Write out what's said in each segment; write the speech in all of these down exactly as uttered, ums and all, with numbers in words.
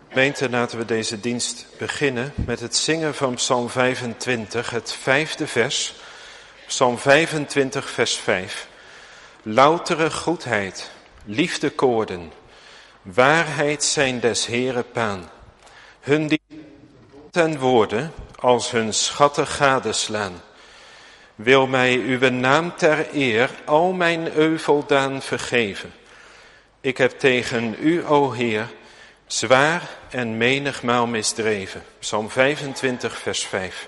Gemeente, laten we deze dienst beginnen met het zingen van Psalm vijfentwintig, het vijfde vers. Psalm vijfentwintig, vers vijf. Loutere goedheid, liefdekoorden, waarheid zijn des Heeren paan. Hun die ten woorden als hun schatten gadeslaan. Wil mij uw naam ter eer al mijn euveldaan vergeven. Ik heb tegen u, o Heer, zwaar en menigmaal misdreven. Psalm vijfentwintig, vers vijf.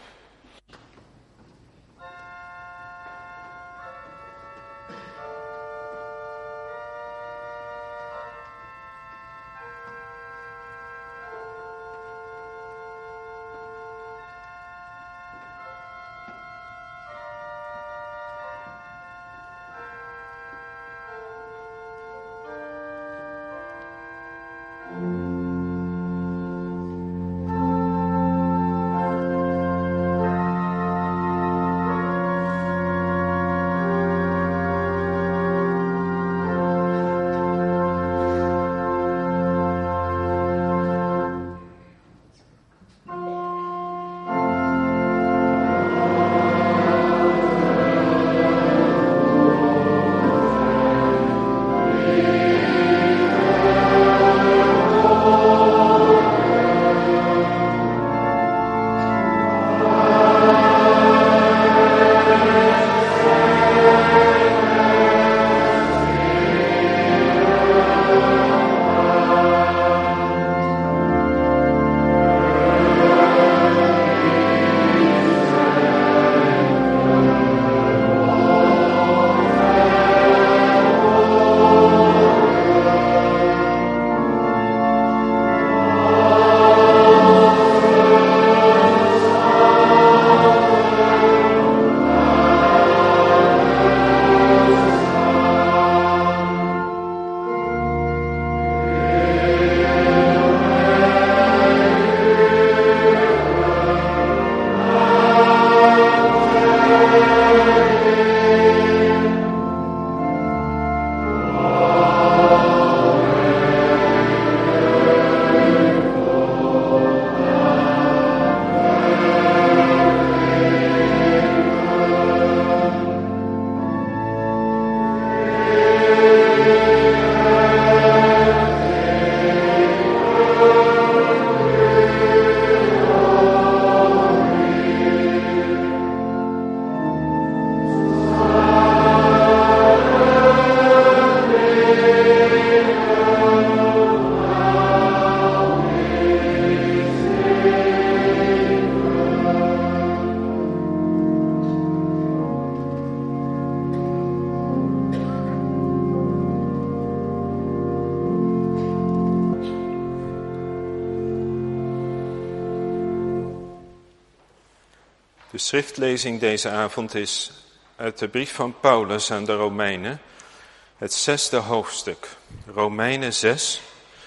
De schriftlezing deze avond is uit de brief van Paulus aan de Romeinen, het zesde hoofdstuk, Romeinen zes.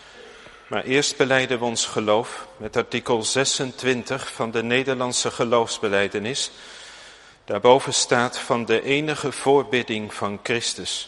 Maar eerst belijden we ons geloof met artikel zesentwintig van de Nederlandse geloofsbelijdenis. Daarboven staat van de enige voorbidding van Christus.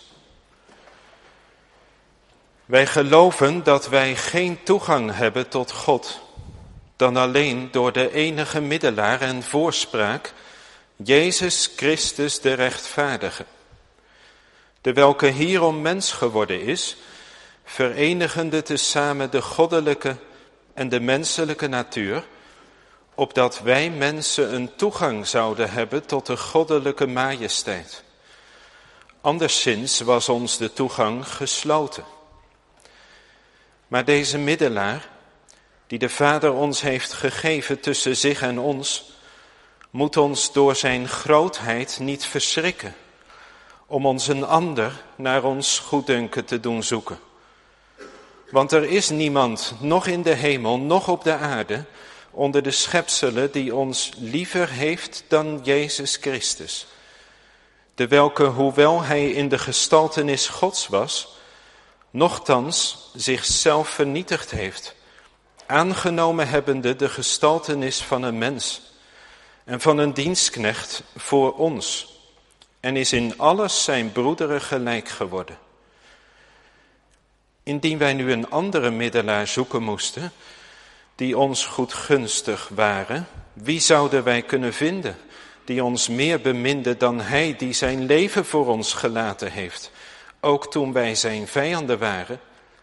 Wij geloven dat wij geen toegang hebben tot God dan alleen door de enige middelaar en voorspraak, Jezus Christus de rechtvaardige, de welke hierom mens geworden is, verenigende tezamen de goddelijke en de menselijke natuur, opdat wij mensen een toegang zouden hebben tot de goddelijke majesteit. Anderszins was ons de toegang gesloten. Maar deze middelaar, die de Vader ons heeft gegeven tussen zich en ons, moet ons door zijn grootheid niet verschrikken, om ons een ander naar ons goeddunken te doen zoeken. Want er is niemand, nog in de hemel, nog op de aarde, onder de schepselen die ons liever heeft dan Jezus Christus, de welke, hoewel hij in de gestaltenis Gods was, nochtans zichzelf vernietigd heeft, aangenomen hebbende de gestaltenis van een mens en van een dienstknecht voor ons, en is in alles zijn broederen gelijk geworden. Indien wij nu een andere middelaar zoeken moesten, die ons goedgunstig waren, wie zouden wij kunnen vinden die ons meer beminde dan hij die zijn leven voor ons gelaten heeft, ook toen wij zijn vijanden waren?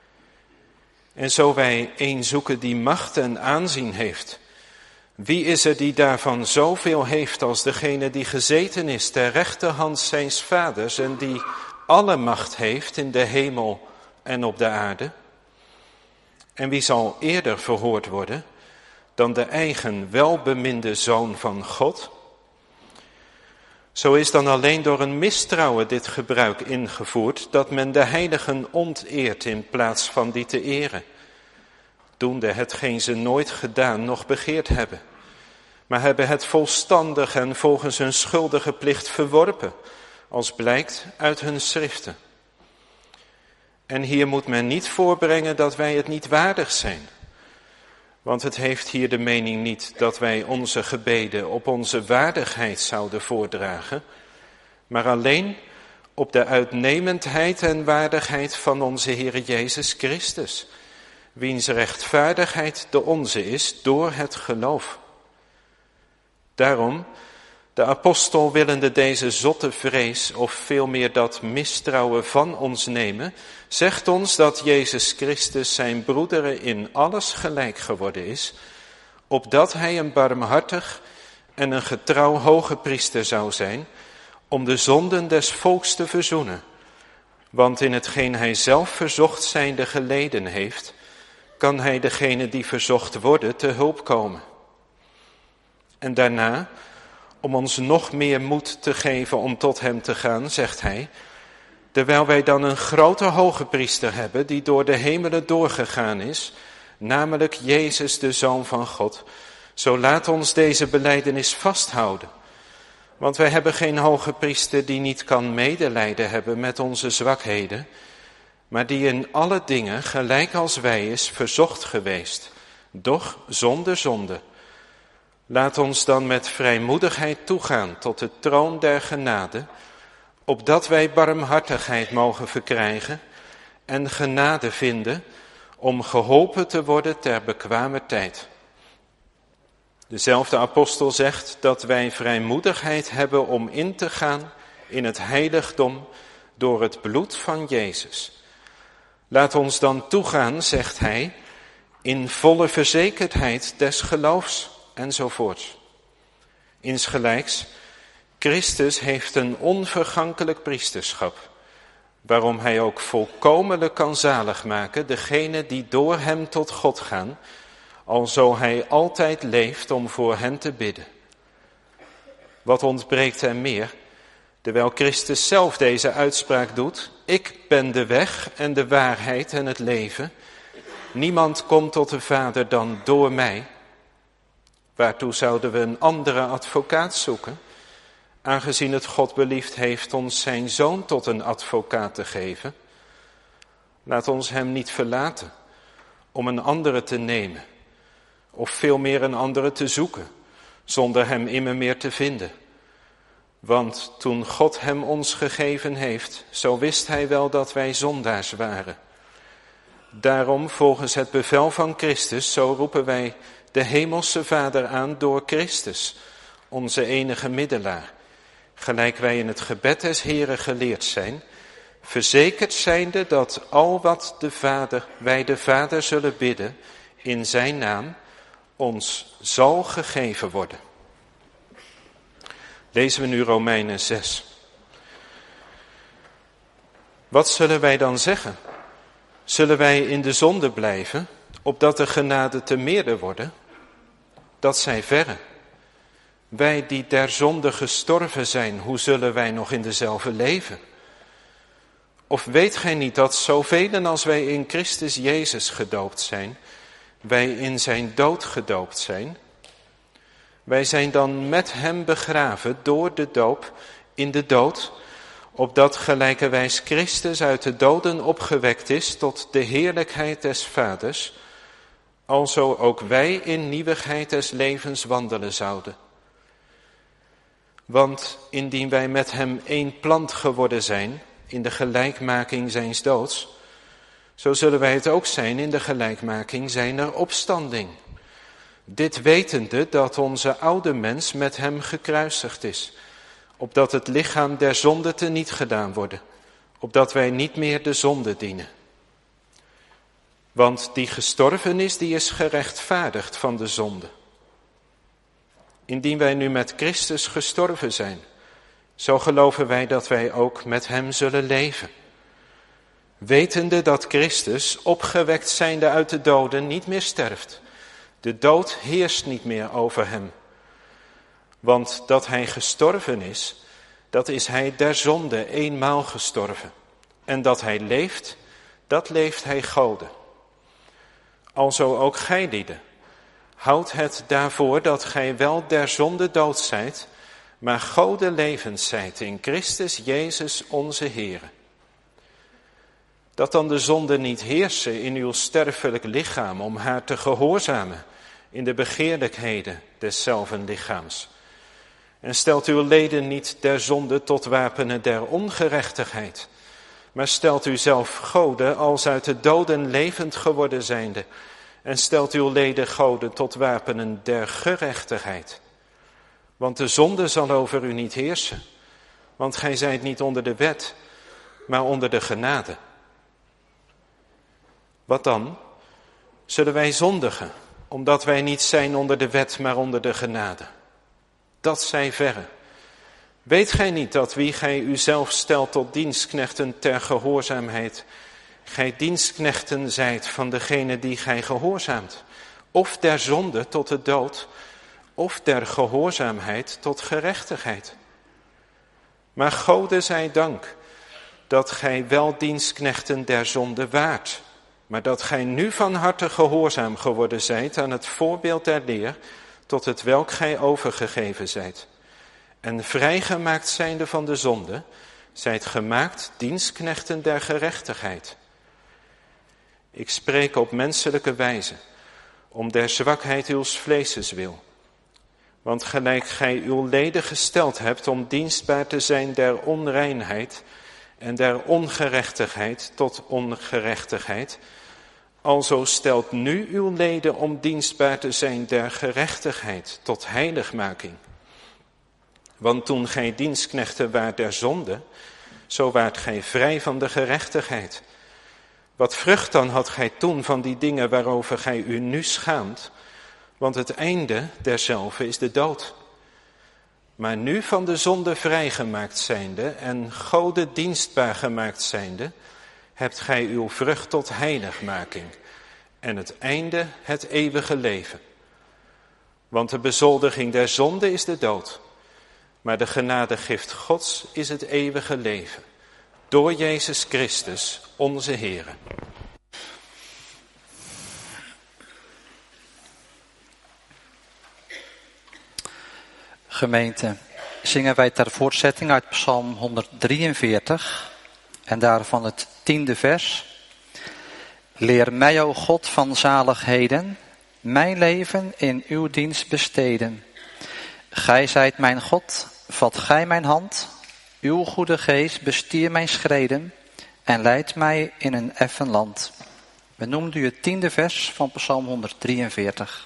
En zo wij een zoeken die macht en aanzien heeft, wie is er die daarvan zoveel heeft als degene die gezeten is ter rechterhand zijns vaders en die alle macht heeft in de hemel en op de aarde? En wie zal eerder verhoord worden dan de eigen welbeminde Zoon van God? Zo is dan alleen door een mistrouwen dit gebruik ingevoerd, dat men de heiligen onteert in plaats van die te eren, doende hetgeen ze nooit gedaan noch begeerd hebben, maar hebben het volstandig en volgens hun schuldige plicht verworpen, als blijkt uit hun schriften. En hier moet men niet voorbrengen dat wij het niet waardig zijn, want het heeft hier de mening niet dat wij onze gebeden op onze waardigheid zouden voordragen, maar alleen op de uitnemendheid en waardigheid van onze Heere Jezus Christus, wiens rechtvaardigheid de onze is door het geloof. Daarom, de apostel willende deze zotte vrees, of veel meer dat mistrouwen van ons nemen, zegt ons dat Jezus Christus zijn broederen in alles gelijk geworden is, opdat hij een barmhartig en een getrouw hoge priester zou zijn, om de zonden des volks te verzoenen. Want in hetgeen hij zelf verzocht zijnde geleden heeft, kan hij degene die verzocht worden te hulp komen. En daarna, om ons nog meer moed te geven om tot hem te gaan, zegt hij, terwijl wij dan een grote hoge priester hebben die door de hemelen doorgegaan is, namelijk Jezus de Zoon van God, zo laat ons deze belijdenis vasthouden. Want wij hebben geen hoge priester die niet kan medelijden hebben met onze zwakheden, maar die in alle dingen gelijk als wij is verzocht geweest, doch zonder zonde. Laat ons dan met vrijmoedigheid toegaan tot de troon der genade, opdat wij barmhartigheid mogen verkrijgen en genade vinden om geholpen te worden ter bekwame tijd. Dezelfde apostel zegt dat wij vrijmoedigheid hebben om in te gaan in het heiligdom door het bloed van Jezus. Laat ons dan toegaan, zegt hij, in volle verzekerdheid des geloofs enzovoort. Insgelijks, Christus heeft een onvergankelijk priesterschap, waarom hij ook volkomenlijk kan zalig maken degene die door hem tot God gaan, alzo hij altijd leeft om voor hen te bidden. Wat ontbreekt er meer, terwijl Christus zelf deze uitspraak doet, ik ben de weg en de waarheid en het leven, niemand komt tot de Vader dan door mij. Waartoe zouden we een andere advocaat zoeken, aangezien het God beliefd heeft ons zijn Zoon tot een advocaat te geven? Laat ons hem niet verlaten om een andere te nemen, of veel meer een andere te zoeken, zonder hem immer meer te vinden. Want toen God hem ons gegeven heeft, zo wist hij wel dat wij zondaars waren. Daarom, volgens het bevel van Christus, zo roepen wij de hemelse Vader aan door Christus, onze enige middelaar, gelijk wij in het gebed des Heren geleerd zijn, verzekerd zijnde dat al wat de Vader, wij de Vader zullen bidden, in zijn naam, ons zal gegeven worden. Lezen we nu Romeinen zes. Wat zullen wij dan zeggen? Zullen wij in de zonde blijven, opdat de genade te meerder worden? Dat zij verre. Wij die der zonde gestorven zijn, hoe zullen wij nog in dezelfde leven? Of weet gij niet dat zoveel als wij in Christus Jezus gedoopt zijn, wij in zijn dood gedoopt zijn? Wij zijn dan met hem begraven door de doop in de dood, opdat gelijkerwijs Christus uit de doden opgewekt is tot de heerlijkheid des Vaders, alzo ook wij in nieuwigheid des levens wandelen zouden. Want indien wij met hem één plant geworden zijn in de gelijkmaking zijns doods, zo zullen wij het ook zijn in de gelijkmaking zijner opstanding, Dit wetende dat onze oude mens met hem gekruisigd is, opdat het lichaam der zonde teniet gedaan worden, opdat wij niet meer de zonde dienen. Want die gestorven is, die is gerechtvaardigd van de zonde. Indien wij nu met Christus gestorven zijn, zo geloven wij dat wij ook met hem zullen leven. Wetende dat Christus, opgewekt zijnde uit de doden, niet meer sterft. De dood heerst niet meer over hem. Want dat hij gestorven is, dat is hij der zonde eenmaal gestorven. En dat hij leeft, dat leeft hij Gode. Alzo ook gij lieden, houd het daarvoor dat gij wel der zonde dood zijt, maar Gode levend zijt in Christus Jezus onze Heere. Dat dan de zonde niet heersen in uw sterfelijk lichaam om haar te gehoorzamen in de begeerlijkheden deszelfden lichaams. En stelt uw leden niet der zonde tot wapenen der ongerechtigheid, maar stelt u zelf Gode als uit de doden levend geworden zijnde, en stelt uw leden Gode tot wapenen der gerechtigheid. Want de zonde zal over u niet heersen, want gij zijt niet onder de wet, maar onder de genade. Wat dan? Zullen wij zondigen, omdat wij niet zijn onder de wet, maar onder de genade? Dat zij verre. Weet gij niet dat wie gij uzelf stelt tot dienstknechten ter gehoorzaamheid, gij dienstknechten zijt van degene die gij gehoorzaamt, of der zonde tot de dood, of der gehoorzaamheid tot gerechtigheid? Maar Gode zij dank, dat gij wel dienstknechten der zonde waart, maar dat gij nu van harte gehoorzaam geworden zijt aan het voorbeeld der leer, tot het welk gij overgegeven zijt. En vrijgemaakt zijnde van de zonde, zijt gemaakt dienstknechten der gerechtigheid. Ik spreek op menselijke wijze, om der zwakheid uws vleeses wil. Want gelijk gij uw leden gesteld hebt om dienstbaar te zijn der onreinheid en der ongerechtigheid tot ongerechtigheid, alzo stelt nu uw leden om dienstbaar te zijn der gerechtigheid tot heiligmaking. Want toen gij dienstknechten waart der zonde, zo waart gij vrij van de gerechtigheid. Wat vrucht dan had gij toen van die dingen waarover gij u nu schaamt? Want het einde derzelve is de dood. Maar nu van de zonde vrijgemaakt zijnde en Gode dienstbaar gemaakt zijnde, hebt gij uw vrucht tot heiligmaking en het einde het eeuwige leven. Want de bezoldiging der zonde is de dood, maar de genadegift Gods is het eeuwige leven. Door Jezus Christus, onze Heere. Gemeente, zingen wij ter voortzetting uit Psalm honderddrieënveertig en daarvan het tiende vers. Leer mij, o God van zaligheden, mijn leven in uw dienst besteden. Gij zijt mijn God, vat gij mijn hand, uw goede geest bestier mijn schreden en leidt mij in een effen land. We noemden u het tiende vers van Psalm honderddrieënveertig.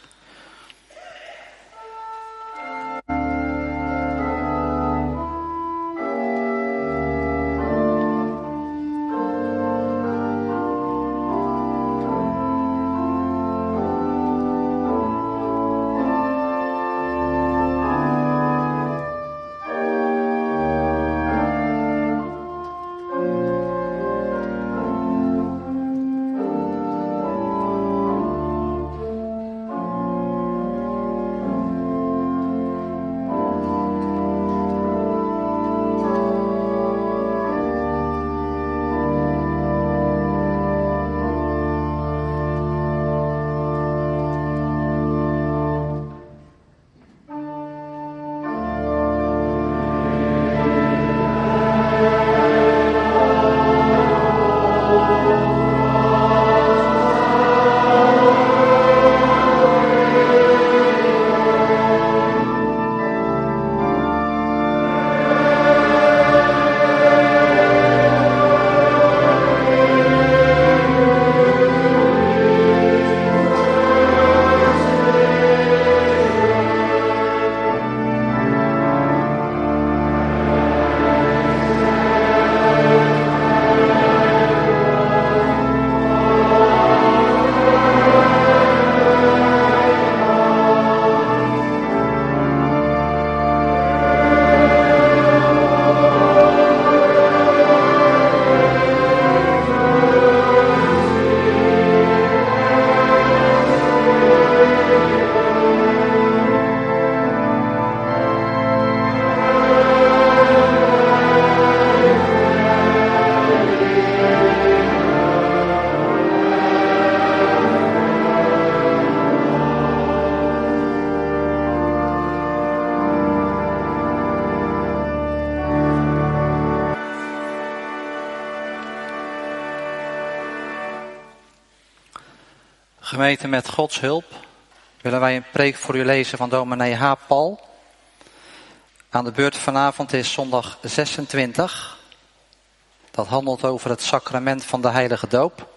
Gemeente, met Gods hulp willen wij een preek voor u lezen van dominee H. Paul. Aan de beurt vanavond is zondag zesentwintig. Dat handelt over het sacrament van de heilige doop.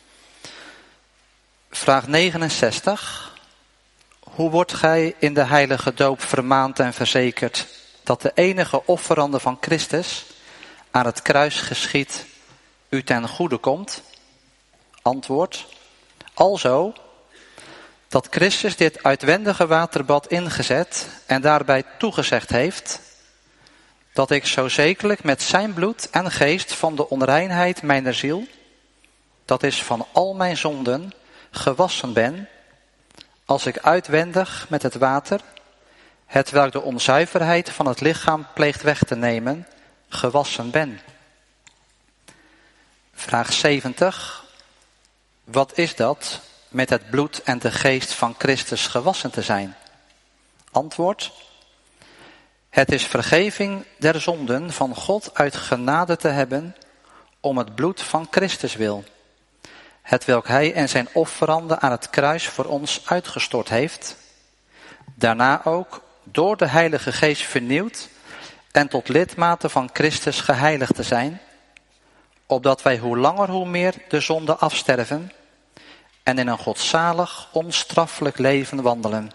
Vraag negenenzestig. Hoe wordt gij in de heilige doop vermaand en verzekerd dat de enige offerande van Christus aan het kruis geschied u ten goede komt? Antwoord. Alzo, dat Christus dit uitwendige waterbad ingezet en daarbij toegezegd heeft, dat ik zo zekerlijk met zijn bloed en geest van de onreinheid mijner ziel, dat is van al mijn zonden, gewassen ben, als ik uitwendig met het water, hetwelk de onzuiverheid van het lichaam pleegt weg te nemen, gewassen ben. Vraag zeventig. Wat is dat met het bloed en de geest van Christus gewassen te zijn? Antwoord. Het is vergeving der zonden van God uit genade te hebben om het bloed van Christus wil, hetwelk hij en zijn offerande aan het kruis voor ons uitgestort heeft, daarna ook door de Heilige Geest vernieuwd en tot lidmaten van Christus geheiligd te zijn, opdat wij hoe langer hoe meer de zonde afsterven en in een godzalig, onstraffelijk leven wandelen.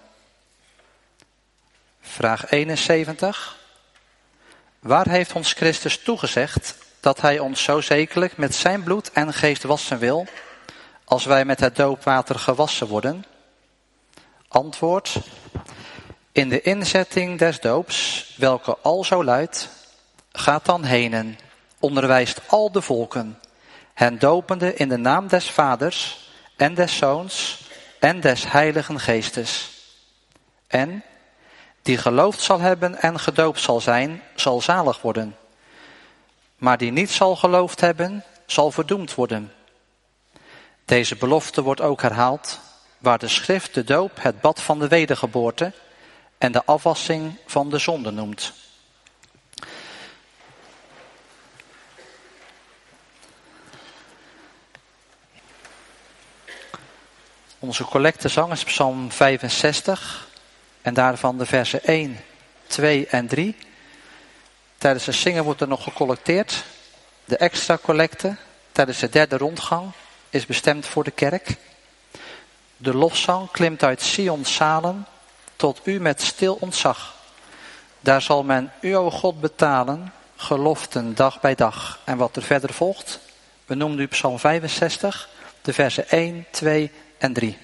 Vraag eenenzeventig. Waar heeft ons Christus toegezegd dat hij ons zo zekerlijk met zijn bloed en geest wassen wil, als wij met het doopwater gewassen worden? Antwoord. In de inzetting des doops, welke al zo luidt, gaat dan henen, onderwijst al de volken, hen dopende in de naam des Vaders en des Zoons en des Heiligen Geestes. En die geloofd zal hebben en gedoopt zal zijn, zal zalig worden. Maar die niet zal geloofd hebben, zal verdoemd worden. Deze belofte wordt ook herhaald, waar de schrift de doop het bad van de wedergeboorte en de afwassing van de zonde noemt. Onze collectezang is Psalm vijfenzestig en daarvan de versen één, twee en drie. Tijdens het zingen wordt er nog gecollecteerd. De extra collecte tijdens de derde rondgang is bestemd voor de kerk. De lofzang klimt uit Sions zalen tot u met stil ontzag. Daar zal men u, o God, betalen, geloften dag bij dag. En wat er verder volgt, we noemen nu Psalm vijfenzestig, de versen één, twee en drie.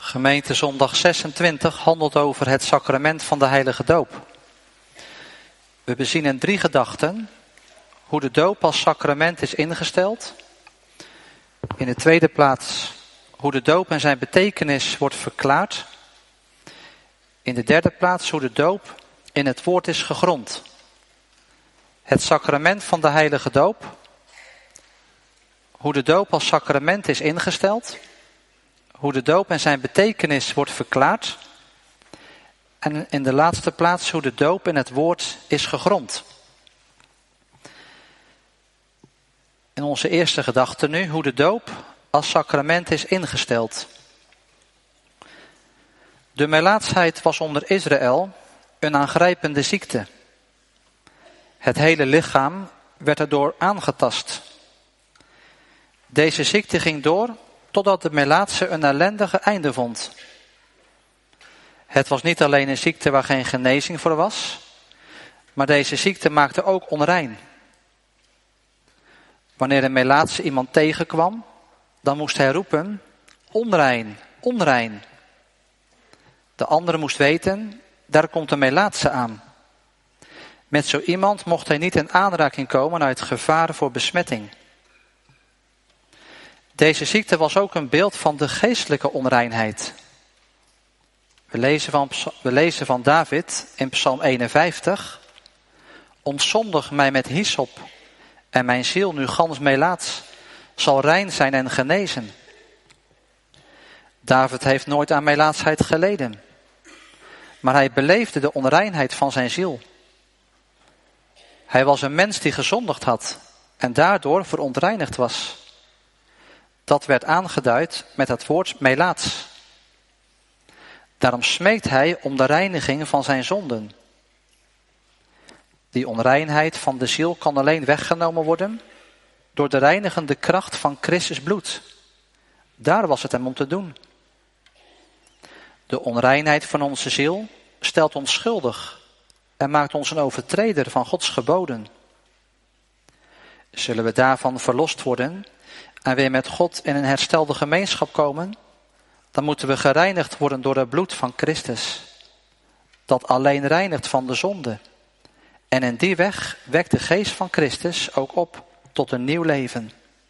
Gemeente zondag zesentwintig handelt over het sacrament van de heilige doop. We bezien in drie gedachten hoe de doop als sacrament is ingesteld. In de tweede plaats hoe de doop en zijn betekenis wordt verklaard. In de derde plaats hoe de doop in het woord is gegrond. Het sacrament van de heilige doop. Hoe de doop als sacrament is ingesteld. Hoe de doop en zijn betekenis wordt verklaard. En in de laatste plaats hoe de doop in het woord is gegrond. In onze eerste gedachte nu hoe de doop als sacrament is ingesteld. De melaatsheid was onder Israël een aangrijpende ziekte. Het hele lichaam werd erdoor aangetast. Deze ziekte ging door totdat de melaatse een ellendige einde vond. Het was niet alleen een ziekte waar geen genezing voor was, maar deze ziekte maakte ook onrein. Wanneer een melaatse iemand tegenkwam, dan moest hij roepen, onrein, onrein. De andere moest weten, daar komt een melaatse aan. Met zo iemand mocht hij niet in aanraking komen uit gevaar voor besmetting. Deze ziekte was ook een beeld van de geestelijke onreinheid. We lezen van, we lezen van David in Psalm eenenvijftig. Ontzondig mij met hyssop en mijn ziel nu gans melaats zal rein zijn en genezen. David heeft nooit aan melaatsheid geleden. Maar hij beleefde de onreinheid van zijn ziel. Hij was een mens die gezondigd had en daardoor verontreinigd was. Dat werd aangeduid met het woord melaats. Daarom smeekt hij om de reiniging van zijn zonden. Die onreinheid van de ziel kan alleen weggenomen worden door de reinigende kracht van Christus bloed. Daar was het hem om te doen. De onreinheid van onze ziel stelt ons schuldig en maakt ons een overtreder van Gods geboden. Zullen we daarvan verlost worden en weer met God in een herstelde gemeenschap komen, dan moeten we gereinigd worden door het bloed van Christus, dat alleen reinigt van de zonde. En in die weg wekt de geest van Christus ook op tot een nieuw leven.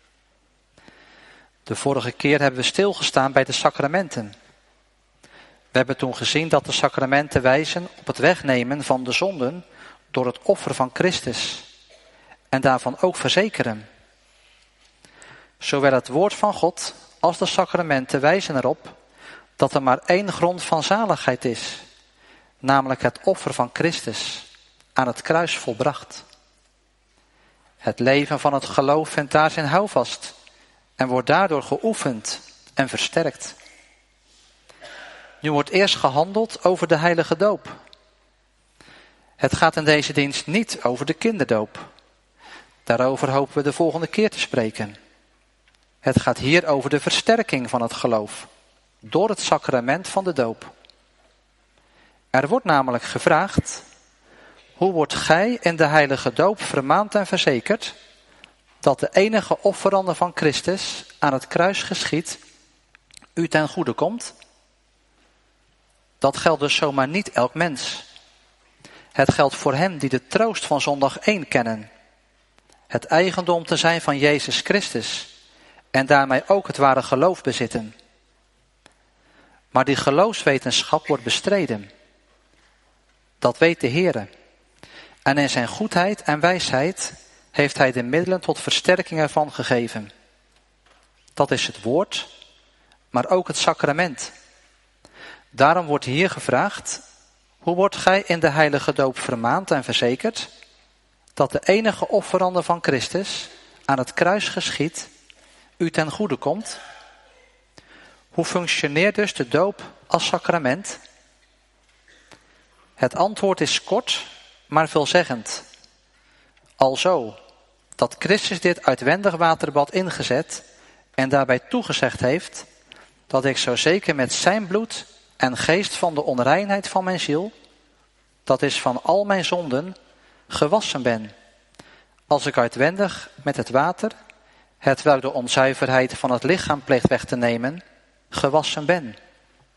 De vorige keer hebben we stilgestaan bij de sacramenten. We hebben toen gezien dat de sacramenten wijzen op het wegnemen van de zonden door het offer van Christus. En daarvan ook verzekeren. Zowel het woord van God als de sacramenten wijzen erop dat er maar één grond van zaligheid is. Namelijk het offer van Christus aan het kruis volbracht. Het leven van het geloof vindt daar zijn houvast en wordt daardoor geoefend en versterkt. Nu wordt eerst gehandeld over de heilige doop. Het gaat in deze dienst niet over de kinderdoop. Daarover hopen we de volgende keer te spreken. Het gaat hier over de versterking van het geloof door het sacrament van de doop. Er wordt namelijk gevraagd, hoe wordt gij in de heilige doop vermaand en verzekerd dat de enige offerande van Christus aan het kruis geschiet u ten goede komt? Dat geldt dus zomaar niet elk mens. Het geldt voor hen die de troost van zondag één kennen. Het eigendom te zijn van Jezus Christus en daarmee ook het ware geloof bezitten. Maar die geloofswetenschap wordt bestreden. Dat weet de Heere. En in zijn goedheid en wijsheid heeft hij de middelen tot versterking ervan gegeven. Dat is het woord, maar ook het sacrament. Daarom wordt hier gevraagd, hoe wordt gij in de heilige doop vermaand en verzekerd dat de enige offerande van Christus aan het kruis geschiet u ten goede komt? Hoe functioneert dus de doop als sacrament? Het antwoord is kort, maar veelzeggend. Alzo, dat Christus dit uitwendig waterbad ingezet en daarbij toegezegd heeft dat ik zo zeker met zijn bloed en geest van de onreinheid van mijn ziel, dat is van al mijn zonden, gewassen ben, als ik uitwendig met het water, hetwelk de onzuiverheid van het lichaam pleegt weg te nemen, gewassen ben.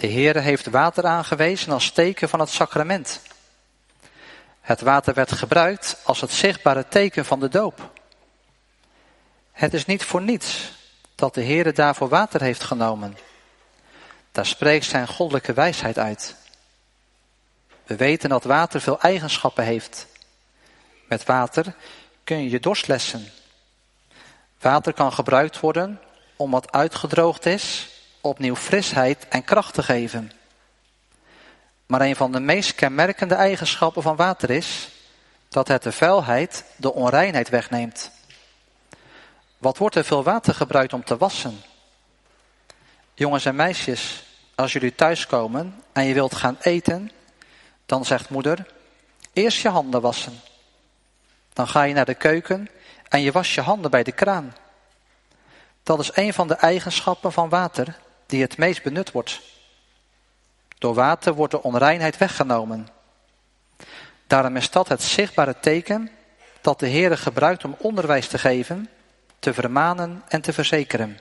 De Heere heeft water aangewezen als teken van het sacrament. Het water werd gebruikt als het zichtbare teken van de doop. Het is niet voor niets dat de Heere daarvoor water heeft genomen. Daar spreekt zijn goddelijke wijsheid uit. We weten dat water veel eigenschappen heeft. Met water kun je je dorst lessen. Water kan gebruikt worden om wat uitgedroogd is opnieuw frisheid en kracht te geven. Maar een van de meest kenmerkende eigenschappen van water is dat het de vuilheid, de onreinheid wegneemt. Wat wordt er veel water gebruikt om te wassen? Jongens en meisjes, als jullie thuiskomen en je wilt gaan eten, dan zegt moeder, eerst je handen wassen. Dan ga je naar de keuken en je wast je handen bij de kraan. Dat is een van de eigenschappen van water die het meest benut wordt. Door water wordt de onreinheid weggenomen. Daarom is dat het zichtbare teken dat de Heere gebruikt om onderwijs te geven, te vermanen en te verzekeren.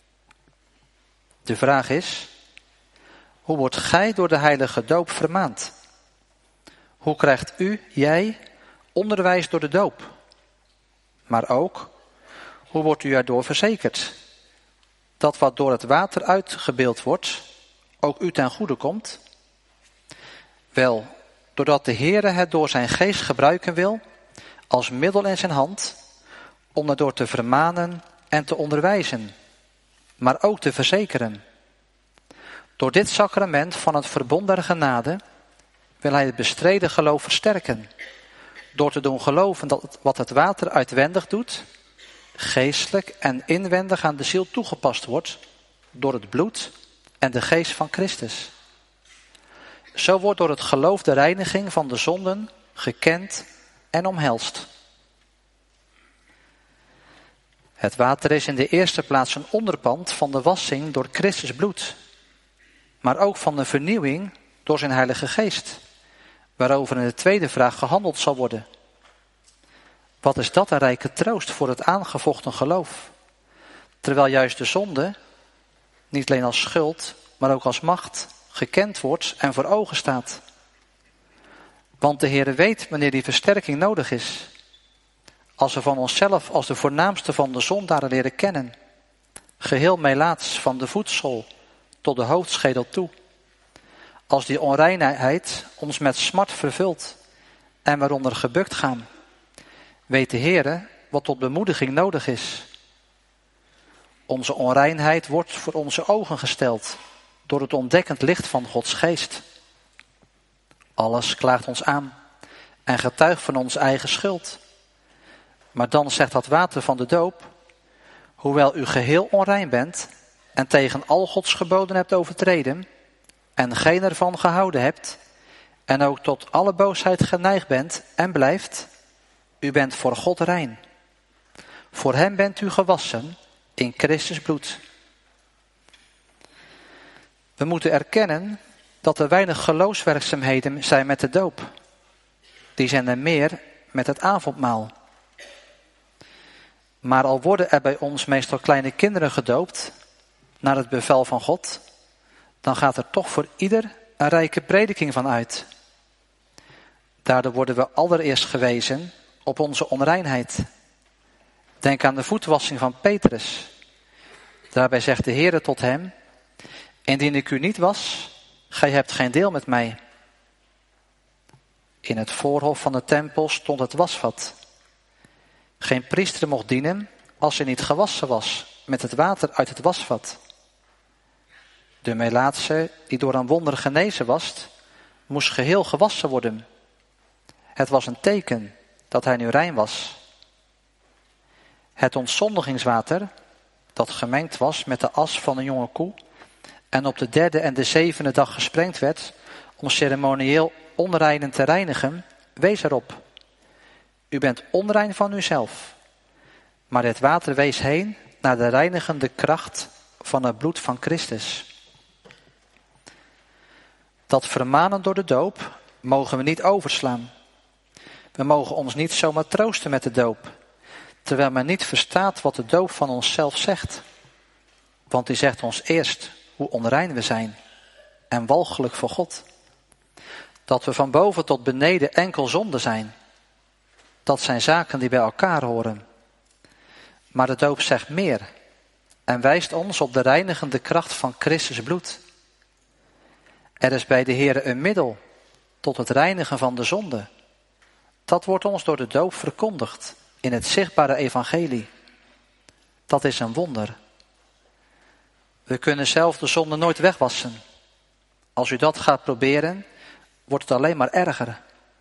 De vraag is, hoe wordt gij door de heilige doop vermaand? Hoe krijgt u, jij, onderwijs door de doop? Maar ook, hoe wordt u erdoor verzekerd? Dat wat door het water uitgebeeld wordt, ook u ten goede komt? Wel, doordat de Heere het door zijn geest gebruiken wil, als middel in zijn hand, om het door te vermanen en te onderwijzen, maar ook te verzekeren. Door dit sacrament van het verbond der genade wil hij het bestreden geloof versterken, door te doen geloven dat wat het water uitwendig doet, geestelijk en inwendig aan de ziel toegepast wordt door het bloed en de geest van Christus. Zo wordt door het geloof de reiniging van de zonden gekend en omhelst. Het water is in de eerste plaats een onderpand van de wassing door Christus bloed, maar ook van de vernieuwing door zijn Heilige Geest, waarover in de tweede vraag gehandeld zal worden. Wat is dat een rijke troost voor het aangevochten geloof, terwijl juist de zonde, niet alleen als schuld, maar ook als macht, gekend wordt en voor ogen staat. Want de Heere weet wanneer die versterking nodig is. Als we van onszelf als de voornaamste van de zondaren leren kennen, geheel melaats van de voedsel tot de hoofdschedel toe. Als die onreinheid ons met smart vervult en waaronder gebukt gaan, weet de Heere wat tot bemoediging nodig is. Onze onreinheid wordt voor onze ogen gesteld door het ontdekkend licht van Gods geest. Alles klaagt ons aan en getuigt van onze eigen schuld. Maar dan zegt dat water van de doop, hoewel u geheel onrein bent en tegen al Gods geboden hebt overtreden en geen ervan gehouden hebt en ook tot alle boosheid geneigd bent en blijft, u bent voor God rein. Voor hem bent u gewassen in Christus bloed. We moeten erkennen dat er weinig geloofswerkzaamheden zijn met de doop. Die zijn er meer met het avondmaal. Maar al worden er bij ons meestal kleine kinderen gedoopt, naar het bevel van God, dan gaat er toch voor ieder een rijke prediking van uit. Daardoor worden we allereerst gewezen op onze onreinheid. Denk aan de voetwassing van Petrus. Daarbij zegt de Heere tot hem, indien ik u niet was, gij hebt geen deel met mij. In het voorhof van de tempel stond het wasvat. Geen priester mocht dienen als hij niet gewassen was met het water uit het wasvat. De melaatse die door een wonder genezen was, moest geheel gewassen worden. Het was een teken dat hij nu rein was. Het ontzondigingswater, dat gemengd was met de as van een jonge koe en op de derde en de zevende dag gesprengd werd om ceremonieel onreinen te reinigen, wees erop. U bent onrein van uzelf, maar het water wees heen naar de reinigende kracht van het bloed van Christus. Dat vermanen door de doop mogen we niet overslaan. We mogen ons niet zomaar troosten met de doop, terwijl men niet verstaat wat de doop van onszelf zegt. Want die zegt ons eerst hoe onrein we zijn en walgelijk voor God. Dat we van boven tot beneden enkel zonde zijn. Dat zijn zaken die bij elkaar horen. Maar de doop zegt meer en wijst ons op de reinigende kracht van Christus bloed. Er is bij de Heere een middel tot het reinigen van de zonde. Dat wordt ons door de doop verkondigd in het zichtbare evangelie. Dat is een wonder. We kunnen zelf de zonde nooit wegwassen. Als u dat gaat proberen, wordt het alleen maar erger.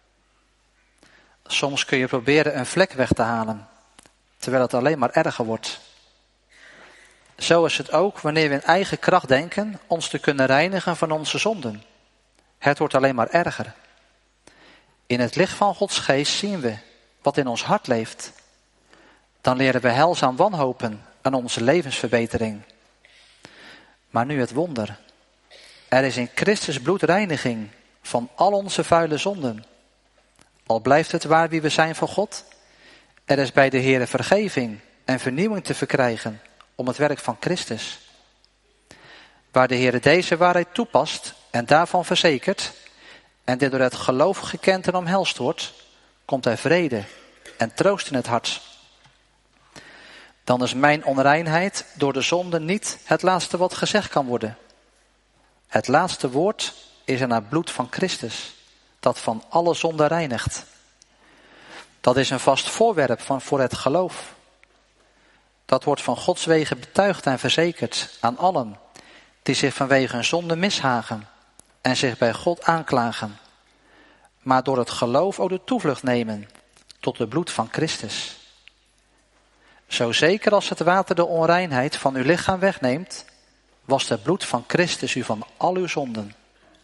Soms kun je proberen een vlek weg te halen, terwijl het alleen maar erger wordt. Zo is het ook wanneer we in eigen kracht denken ons te kunnen reinigen van onze zonden. Het wordt alleen maar erger. In het licht van Gods geest zien we wat in ons hart leeft. Dan leren we heilzaam wanhopen aan onze levensverbetering. Maar nu het wonder. Er is in Christus bloed reiniging van al onze vuile zonden. Al blijft het waar wie we zijn voor God, er is bij de Heere vergeving en vernieuwing te verkrijgen om het werk van Christus. Waar de Heere deze waarheid toepast en daarvan verzekert, en dit door het geloof gekend en omhelst wordt, komt er vrede en troost in het hart. Dan is mijn onreinheid door de zonde niet het laatste wat gezegd kan worden. Het laatste woord is aan het bloed van Christus, dat van alle zonde reinigt. Dat is een vast voorwerp van voor het geloof. Dat wordt van Gods wegen betuigd en verzekerd aan allen die zich vanwege hun zonde mishagen en zich bij God aanklagen, maar door het geloof ook de toevlucht nemen tot het bloed van Christus. Zo zeker als het water de onreinheid van uw lichaam wegneemt, wast het bloed van Christus u van al uw zonden.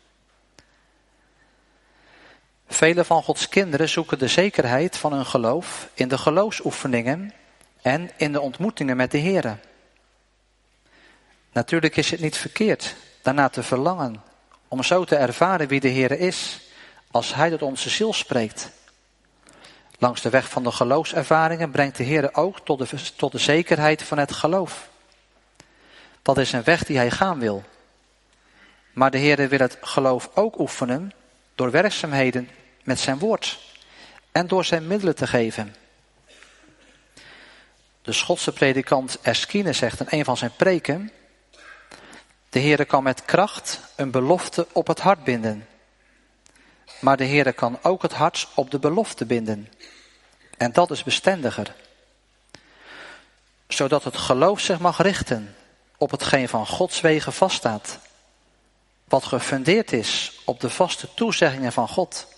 Vele van Gods kinderen zoeken de zekerheid van hun geloof in de geloofsoefeningen en in de ontmoetingen met de Heere. Natuurlijk is het niet verkeerd daarna te verlangen om zo te ervaren wie de Heere is als Hij tot onze ziel spreekt. Langs de weg van de geloofservaringen brengt de Heere ook tot de, tot de zekerheid van het geloof. Dat is een weg die Hij gaan wil. Maar de Heere wil het geloof ook oefenen door werkzaamheden met zijn woord en door zijn middelen te geven. De Schotse predikant Erskine zegt in een van zijn preken: de Heere kan met kracht een belofte op het hart binden. Maar de Heere kan ook het hart op de belofte binden. En dat is bestendiger. Zodat het geloof zich mag richten op hetgeen van Gods wegen vaststaat. Wat gefundeerd is op de vaste toezeggingen van God.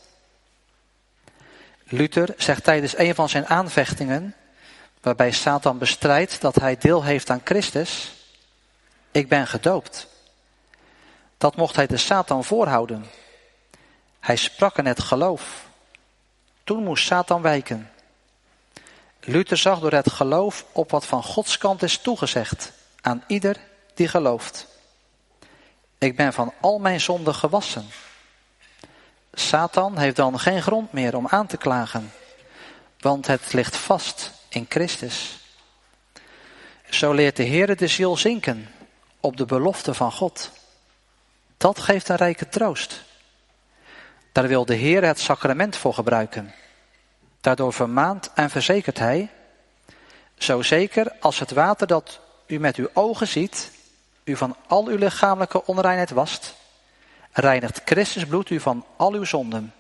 Luther zegt tijdens een van zijn aanvechtingen, waarbij Satan bestrijdt dat hij deel heeft aan Christus: ik ben gedoopt. Dat mocht hij de Satan voorhouden. Hij sprak in het geloof. Toen moest Satan wijken. Luther zag door het geloof op wat van Gods kant is toegezegd aan ieder die gelooft. Ik ben van al mijn zonden gewassen. Satan heeft dan geen grond meer om aan te klagen, want het ligt vast in Christus. Zo leert de Heere de ziel zinken op de belofte van God. Dat geeft een rijke troost. Daar wil de Heer het sacrament voor gebruiken. Daardoor vermaant en verzekert Hij, zo zeker als het water dat u met uw ogen ziet, u van al uw lichamelijke onreinheid wast, reinigt Christus bloed u van al uw zonden.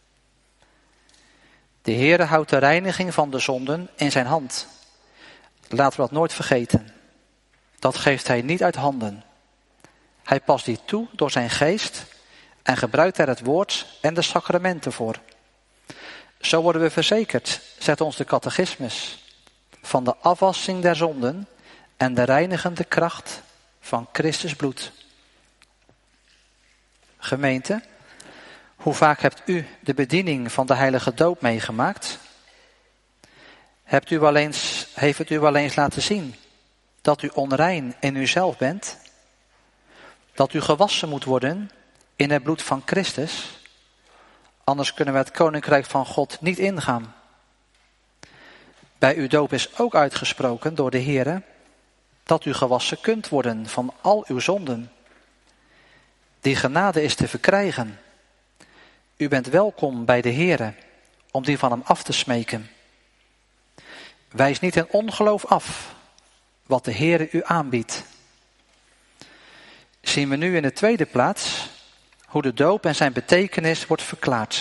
De Heere houdt de reiniging van de zonden in zijn hand. Laten we dat nooit vergeten. Dat geeft Hij niet uit handen. Hij past die toe door zijn geest en gebruikt er het woord en de sacramenten voor. Zo worden we verzekerd, zegt ons de catechismus, van de afwassing der zonden en de reinigende kracht van Christus bloed. Gemeente, hoe vaak hebt u de bediening van de heilige doop meegemaakt? Hebt u wel eens, heeft het u wel eens laten zien dat u onrein in uzelf bent? Dat u gewassen moet worden in het bloed van Christus? Anders kunnen we het koninkrijk van God niet ingaan. Bij uw doop is ook uitgesproken door de Heere dat u gewassen kunt worden van al uw zonden. Die genade is te verkrijgen. U bent welkom bij de Heere om die van hem af te smeken. Wijs niet in ongeloof af wat de Heere u aanbiedt. Zien we nu in de tweede plaats hoe de doop en zijn betekenis wordt verklaard.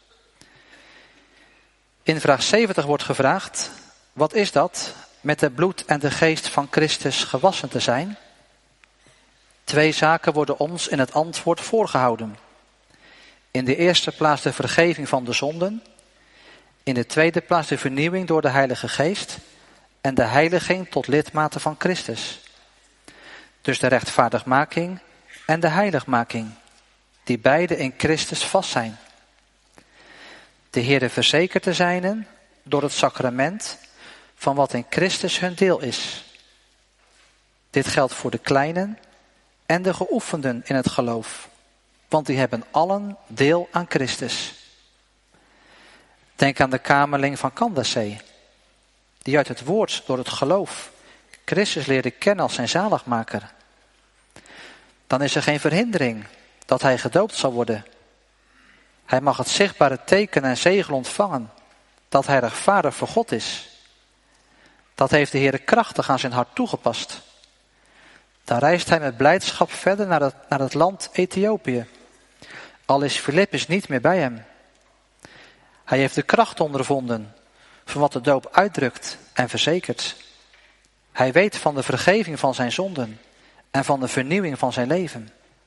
In vraag zeventig wordt gevraagd, wat is dat met de bloed en de geest van Christus gewassen te zijn? Twee zaken worden ons in het antwoord voorgehouden. In de eerste plaats de vergeving van de zonden. In de tweede plaats de vernieuwing door de Heilige Geest. En de heiliging tot lidmaten van Christus. Dus de rechtvaardigmaking en de heiligmaking. Die beide in Christus vast zijn. De Heere verzekert de zijnen door het sacrament van wat in Christus hun deel is. Dit geldt voor de kleinen en de geoefenden in het geloof, want die hebben allen deel aan Christus. Denk aan de kamerling van Candace, die uit het woord door het geloof Christus leerde kennen als zijn zaligmaker. Dan is er geen verhindering dat hij gedoopt zal worden. Hij mag het zichtbare teken en zegel ontvangen dat hij rechtvaardig voor God is. Dat heeft de Heere krachtig aan zijn hart toegepast. Dan reist hij met blijdschap verder naar het, naar het land Ethiopië. Al is Filippus niet meer bij hem. Hij heeft de kracht ondervonden van wat de doop uitdrukt en verzekert. Hij weet van de vergeving van zijn zonden en van de vernieuwing van zijn leven.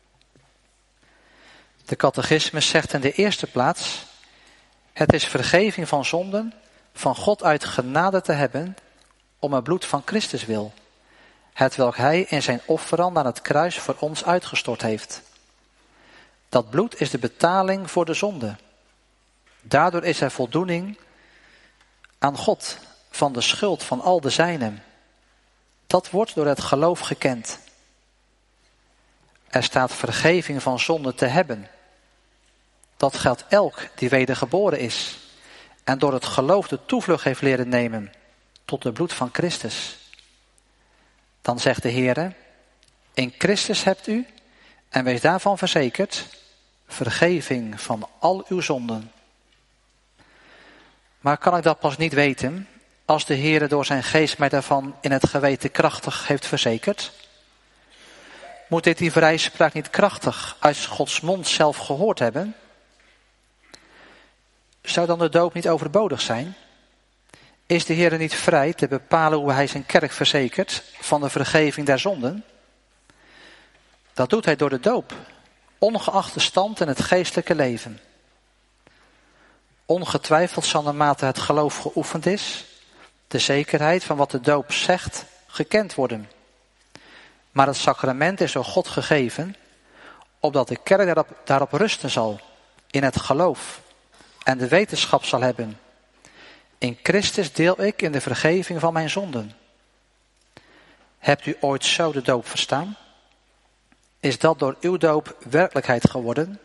De catechismus zegt in de eerste plaats, het is vergeving van zonden van God uit genade te hebben om het bloed van Christus wil. Hetwelk hij in zijn offerand aan het kruis voor ons uitgestort heeft. Dat bloed is de betaling voor de zonde. Daardoor is er voldoening aan God van de schuld van al de zijnen. Dat wordt door het geloof gekend. Er staat vergeving van zonde te hebben. Dat geldt elk die wedergeboren is en door het geloof de toevlucht heeft leren nemen tot het bloed van Christus. Dan zegt de Heere, in Christus hebt u, en wees daarvan verzekerd, vergeving van al uw zonden. Maar kan ik dat pas niet weten, als de Heere door zijn geest mij daarvan in het geweten krachtig heeft verzekerd? Moet dit die vrijspraak niet krachtig uit Gods mond zelf gehoord hebben? Zou dan de doop niet overbodig zijn? Is de Heere niet vrij te bepalen hoe hij zijn kerk verzekert van de vergeving der zonden? Dat doet hij door de doop, ongeacht de stand en het geestelijke leven. Ongetwijfeld zal naarmate het geloof geoefend is, de zekerheid van wat de doop zegt gekend worden. Maar het sacrament is door God gegeven, opdat de kerk daarop, daarop rusten zal, in het geloof en de wetenschap zal hebben. In Christus deel ik in de vergeving van mijn zonden. Hebt u ooit zo de doop verstaan? Is dat door uw doop werkelijkheid geworden?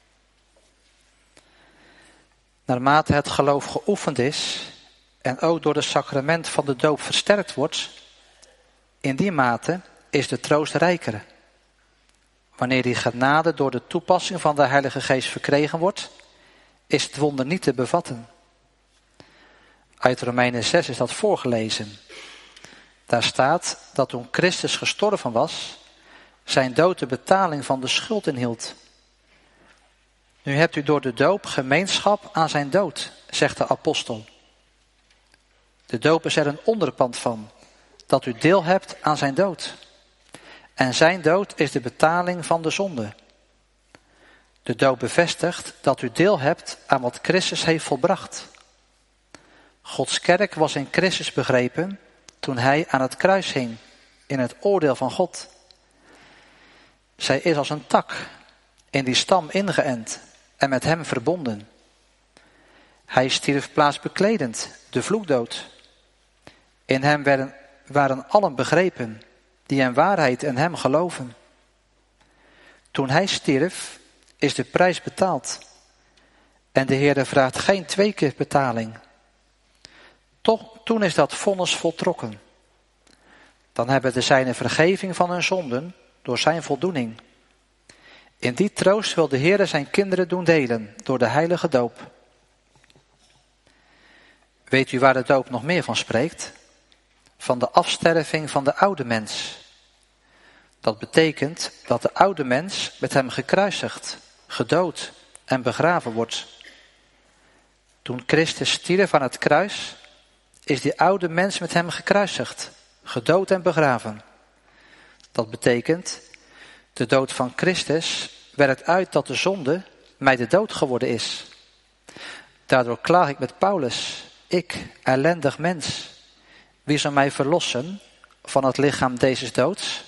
Naarmate het geloof geoefend is en ook door het sacrament van de doop versterkt wordt, in die mate is de troost rijker. Wanneer die genade door de toepassing van de Heilige Geest verkregen wordt, is het wonder niet te bevatten. Uit Romeinen zes is dat voorgelezen. Daar staat dat toen Christus gestorven was, zijn dood de betaling van de schuld inhield. Nu hebt u door de doop gemeenschap aan zijn dood, zegt de apostel. De doop is er een onderpand van, dat u deel hebt aan zijn dood. En zijn dood is de betaling van de zonde. De doop bevestigt dat u deel hebt aan wat Christus heeft volbracht. Gods kerk was in Christus begrepen toen hij aan het kruis hing, in het oordeel van God. Zij is als een tak in die stam ingeënt en met hem verbonden. Hij stierf plaatsbekledend, de vloekdood. In hem werden, waren allen begrepen die in waarheid in hem geloven. Toen hij stierf, is de prijs betaald. En de Heere vraagt geen twee keer betaling. Toch, toen is dat vonnis voltrokken. Dan hebben de zijnen vergeving van hun zonden door zijn voldoening. In die troost wil de Heer zijn kinderen doen delen door de heilige doop. Weet u waar de doop nog meer van spreekt? Van de afsterving van de oude mens. Dat betekent dat de oude mens met hem gekruisigd, gedood en begraven wordt. Toen Christus stierf aan het kruis, is die oude mens met hem gekruisigd, gedood en begraven. Dat betekent, de dood van Christus werkt uit dat de zonde mij de dood geworden is. Daardoor klaag ik met Paulus, ik, ellendig mens, wie zal mij verlossen van het lichaam deze doods?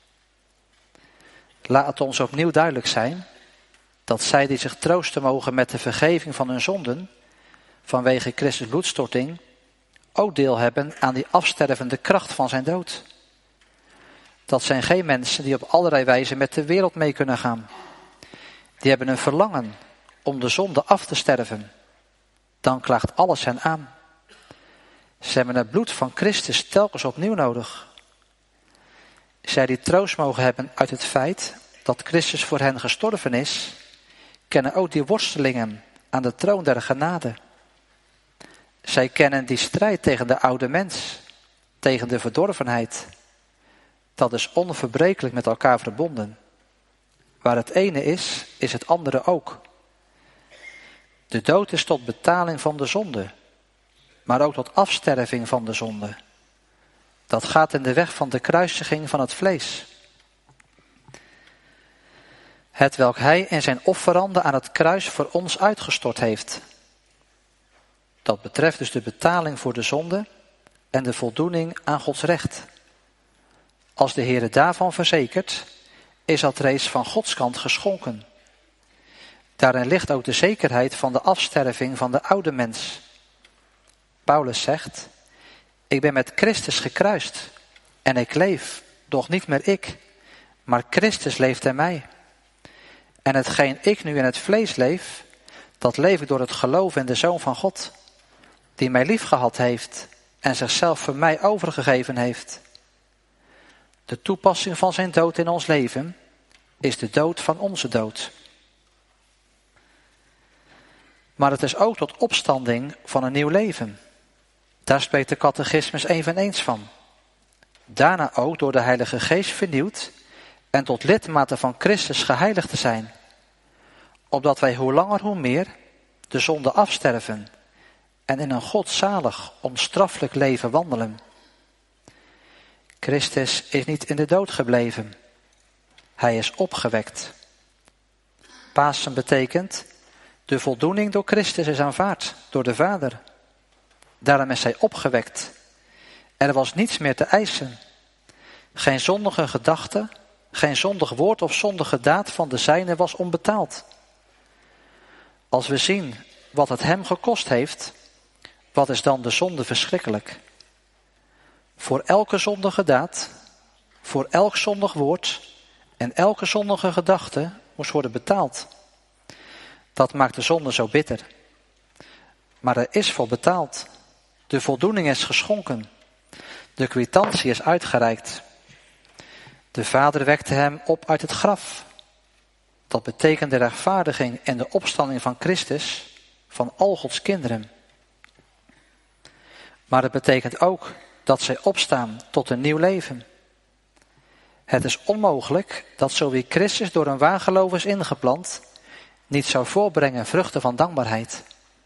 Laat het ons opnieuw duidelijk zijn dat zij die zich troosten mogen met de vergeving van hun zonden, vanwege Christus bloedstorting, ook deel hebben aan die afstervende kracht van zijn dood. Dat zijn geen mensen die op allerlei wijze met de wereld mee kunnen gaan. Die hebben een verlangen om de zonde af te sterven. Dan klaagt alles hen aan. Ze hebben het bloed van Christus telkens opnieuw nodig. Zij die troost mogen hebben uit het feit dat Christus voor hen gestorven is, kennen ook die worstelingen aan de troon der genade. Zij kennen die strijd tegen de oude mens, tegen de verdorvenheid. Dat is onverbrekelijk met elkaar verbonden. Waar het ene is, is het andere ook. De dood is tot betaling van de zonde, maar ook tot afsterving van de zonde. Dat gaat in de weg van de kruisiging van het vlees. Het welk hij in zijn offerande aan het kruis voor ons uitgestort heeft. Dat betreft dus de betaling voor de zonde en de voldoening aan Gods recht. Als de Heere daarvan verzekert, is dat reeds van Gods kant geschonken. Daarin ligt ook de zekerheid van de afsterving van de oude mens. Paulus zegt, ik ben met Christus gekruist en ik leef, doch niet meer ik, maar Christus leeft in mij. En hetgeen ik nu in het vlees leef, dat leef ik door het geloof in de Zoon van God, die mij liefgehad heeft en zichzelf voor mij overgegeven heeft. De toepassing van zijn dood in ons leven is de dood van onze dood. Maar het is ook tot opstanding van een nieuw leven. Daar spreekt de catechismus eveneens van. Daarna ook door de Heilige Geest vernieuwd en tot lidmaten van Christus geheiligd te zijn. Opdat wij hoe langer hoe meer de zonde afsterven en in een godzalig, onstraffelijk leven wandelen. Christus is niet in de dood gebleven. Hij is opgewekt. Pasen betekent, de voldoening door Christus is aanvaard door de Vader. Daarom is hij opgewekt. Er was niets meer te eisen. Geen zondige gedachte, geen zondig woord of zondige daad van de zijne was onbetaald. Als we zien wat het hem gekost heeft, wat is dan de zonde verschrikkelijk? Voor elke zondige daad, voor elk zondig woord en elke zondige gedachte moest worden betaald. Dat maakt de zonde zo bitter. Maar er is voor betaald. De voldoening is geschonken. De kwitantie is uitgereikt. De Vader wekte hem op uit het graf. Dat betekent de rechtvaardiging en de opstanding van Christus van al Gods kinderen. Maar het betekent ook dat zij opstaan tot een nieuw leven. Het is onmogelijk dat zo wie Christus door een waar geloof is ingeplant, niet zou voorbrengen vruchten van dankbaarheid.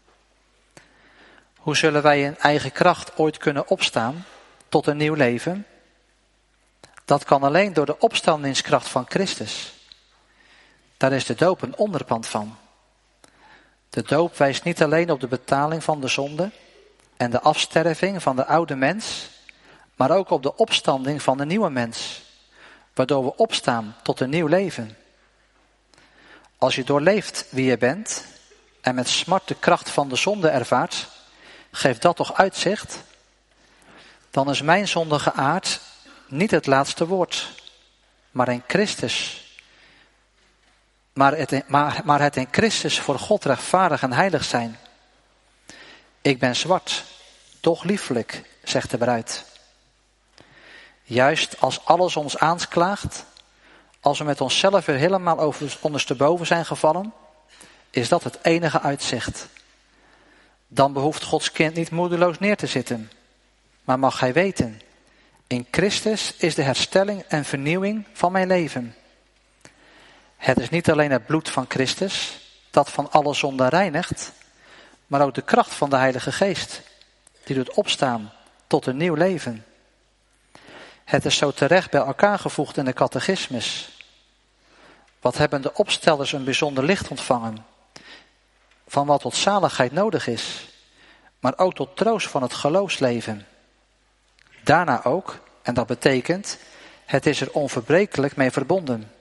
Hoe zullen wij in eigen kracht ooit kunnen opstaan tot een nieuw leven? Dat kan alleen door de opstandingskracht van Christus. Daar is de doop een onderpand van. De doop wijst niet alleen op de betaling van de zonde en de afsterving van de oude mens, maar ook op de opstanding van de nieuwe mens, waardoor we opstaan tot een nieuw leven. Als je doorleeft wie je bent en met smart de kracht van de zonde ervaart, geeft dat toch uitzicht? Dan is mijn zondige aard niet het laatste woord, maar in Christus. Maar het, maar, maar het in Christus voor God rechtvaardig en heilig zijn. Ik ben zwart, toch lieflijk, zegt de bruid. Juist als alles ons aanklaagt, Als we met onszelf weer helemaal over ondersteboven zijn gevallen, is dat het enige uitzicht. Dan behoeft Gods kind niet moedeloos neer te zitten, maar mag hij weten: in Christus is de herstelling en vernieuwing van mijn leven. Het is niet alleen het bloed van Christus dat van alle zonde reinigt, maar ook de kracht van de Heilige Geest, die doet opstaan tot een nieuw leven. Het is zo terecht bij elkaar gevoegd in de catechismus. Wat hebben de opstellers een bijzonder licht ontvangen, van wat tot zaligheid nodig is, maar ook tot troost van het geloofsleven. Daarna ook, en dat betekent, het is er onverbrekelijk mee verbonden.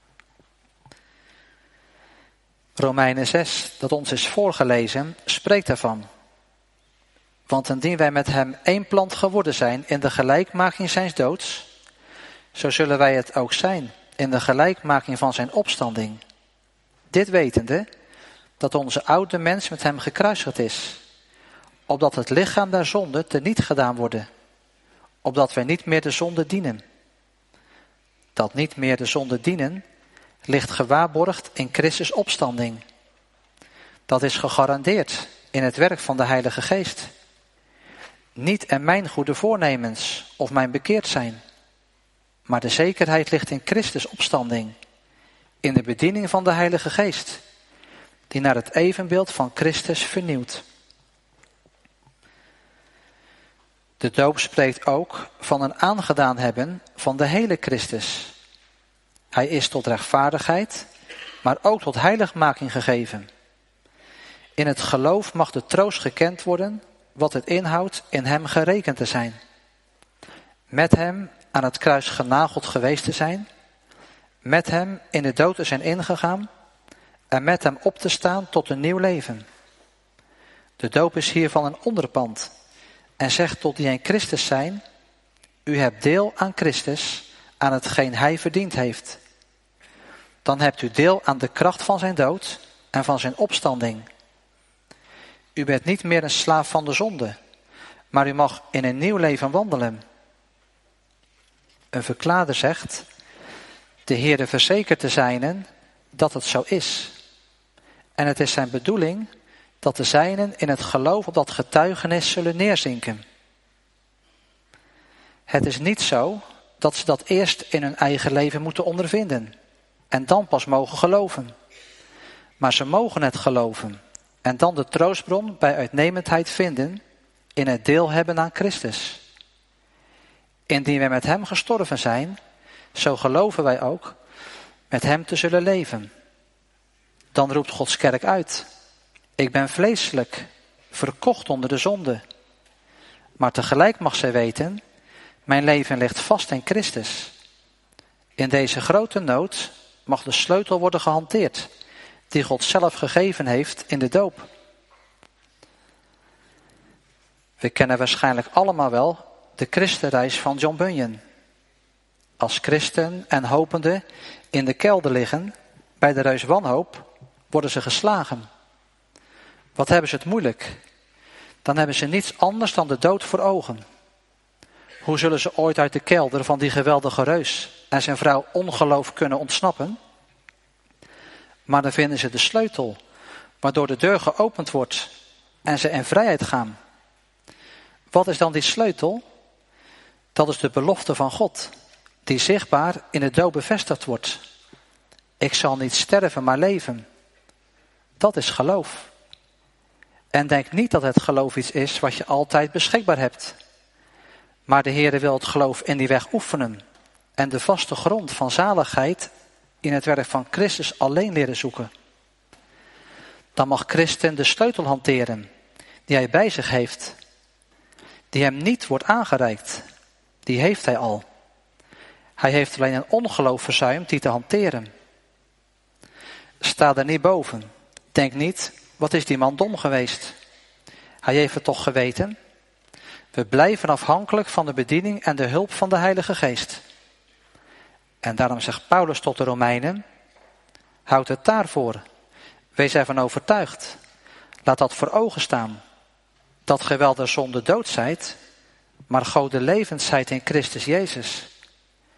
Romeinen zes, dat ons is voorgelezen, spreekt daarvan. Want indien wij met hem één plant geworden zijn in de gelijkmaking zijns doods, zo zullen wij het ook zijn in de gelijkmaking van zijn opstanding. Dit wetende, dat onze oude mens met hem gekruisigd is, opdat het lichaam der zonde teniet gedaan worden, opdat wij niet meer de zonde dienen. Dat niet meer de zonde dienen, ligt gewaarborgd in Christus opstanding. Dat is gegarandeerd in het werk van de Heilige Geest. Niet in mijn goede voornemens of mijn bekeerd zijn, maar de zekerheid ligt in Christus opstanding, in de bediening van de Heilige Geest, die naar het evenbeeld van Christus vernieuwt. De doop spreekt ook van een aangedaan hebben van de hele Christus. Hij is tot rechtvaardigheid, maar ook tot heiligmaking gegeven. In het geloof mag de troost gekend worden wat het inhoudt in hem gerekend te zijn. Met hem aan het kruis genageld geweest te zijn, met hem in de dood te zijn ingegaan en met hem op te staan tot een nieuw leven. De doop is hiervan een onderpand en zegt tot die in Christus zijn: u hebt deel aan Christus, aan hetgeen hij verdiend heeft. Dan hebt u deel aan de kracht van zijn dood en van zijn opstanding. U bent niet meer een slaaf van de zonde, maar u mag in een nieuw leven wandelen. Een verklaarder zegt: de Heere verzekert de zijnen dat het zo is. En het is zijn bedoeling dat de zijnen in het geloof op dat getuigenis zullen neerzinken. Het is niet zo dat ze dat eerst in hun eigen leven moeten ondervinden en dan pas mogen geloven. Maar ze mogen het geloven en dan de troostbron bij uitnemendheid vinden in het deel hebben aan Christus. Indien wij met hem gestorven zijn, zo geloven wij ook met hem te zullen leven. Dan roept Gods kerk uit: ik ben vleeselijk, verkocht onder de zonde. Maar tegelijk mag zij weten: mijn leven ligt vast in Christus. In deze grote nood mag de sleutel worden gehanteerd, die God zelf gegeven heeft in de doop. We kennen waarschijnlijk allemaal wel de christenreis van John Bunyan. Als christen en hopende in de kelder liggen, bij de reus wanhoop, worden ze geslagen. Wat hebben ze het moeilijk? Dan hebben ze niets anders dan de dood voor ogen. Hoe zullen ze ooit uit de kelder van die geweldige reus en zijn vrouw ongeloof kunnen ontsnappen? Maar dan vinden ze de sleutel, waardoor de deur geopend wordt en ze in vrijheid gaan. Wat is dan die sleutel? Dat is de belofte van God, die zichtbaar in de dood bevestigd wordt. Ik zal niet sterven, maar leven. Dat is geloof. En denk niet dat het geloof iets is wat je altijd beschikbaar hebt. Maar de Heere wil het geloof in die weg oefenen en de vaste grond van zaligheid in het werk van Christus alleen leren zoeken. Dan mag Christen de sleutel hanteren die hij bij zich heeft, die hem niet wordt aangereikt. Die heeft hij al. Hij heeft alleen een ongeloof verzuimd die te hanteren. Sta er niet boven. Denk niet: wat is die man dom geweest? Hij heeft het toch geweten? We blijven afhankelijk van de bediening en de hulp van de Heilige Geest. En daarom zegt Paulus tot de Romeinen: houd het daarvoor. Wees ervan overtuigd. Laat dat voor ogen staan. Dat gij wel der zonde dood zijt, maar God de levend zijt in Christus Jezus.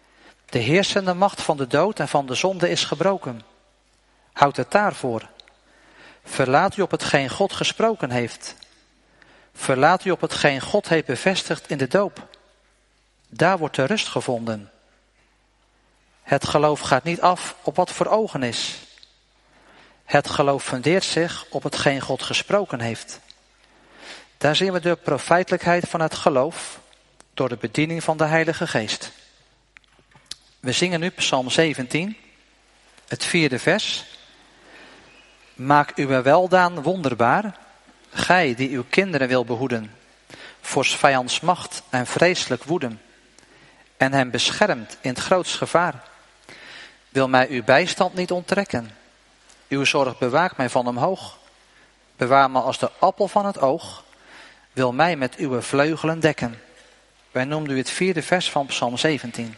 De heersende macht van de dood en van de zonde is gebroken. Houd het daarvoor. Verlaat u op hetgeen God gesproken heeft. Verlaat u op hetgeen God heeft bevestigd in de doop. Daar wordt de rust gevonden. Het geloof gaat niet af op wat voor ogen is. Het geloof fundeert zich op hetgeen God gesproken heeft. Daar zien we de profijtelijkheid van het geloof door de bediening van de Heilige Geest. We zingen nu Psalm zeventien, het vierde vers. Maak uw weldaan wonderbaar, gij die uw kinderen wil behoeden, voor 's vijands macht en vreselijk woeden, en hem beschermt in het grootst gevaar. Wil mij uw bijstand niet onttrekken, uw zorg bewaakt mij van omhoog. Bewaar me als de appel van het oog, wil mij met uw vleugelen dekken. Wij noemden u het vierde vers van Psalm zeventien.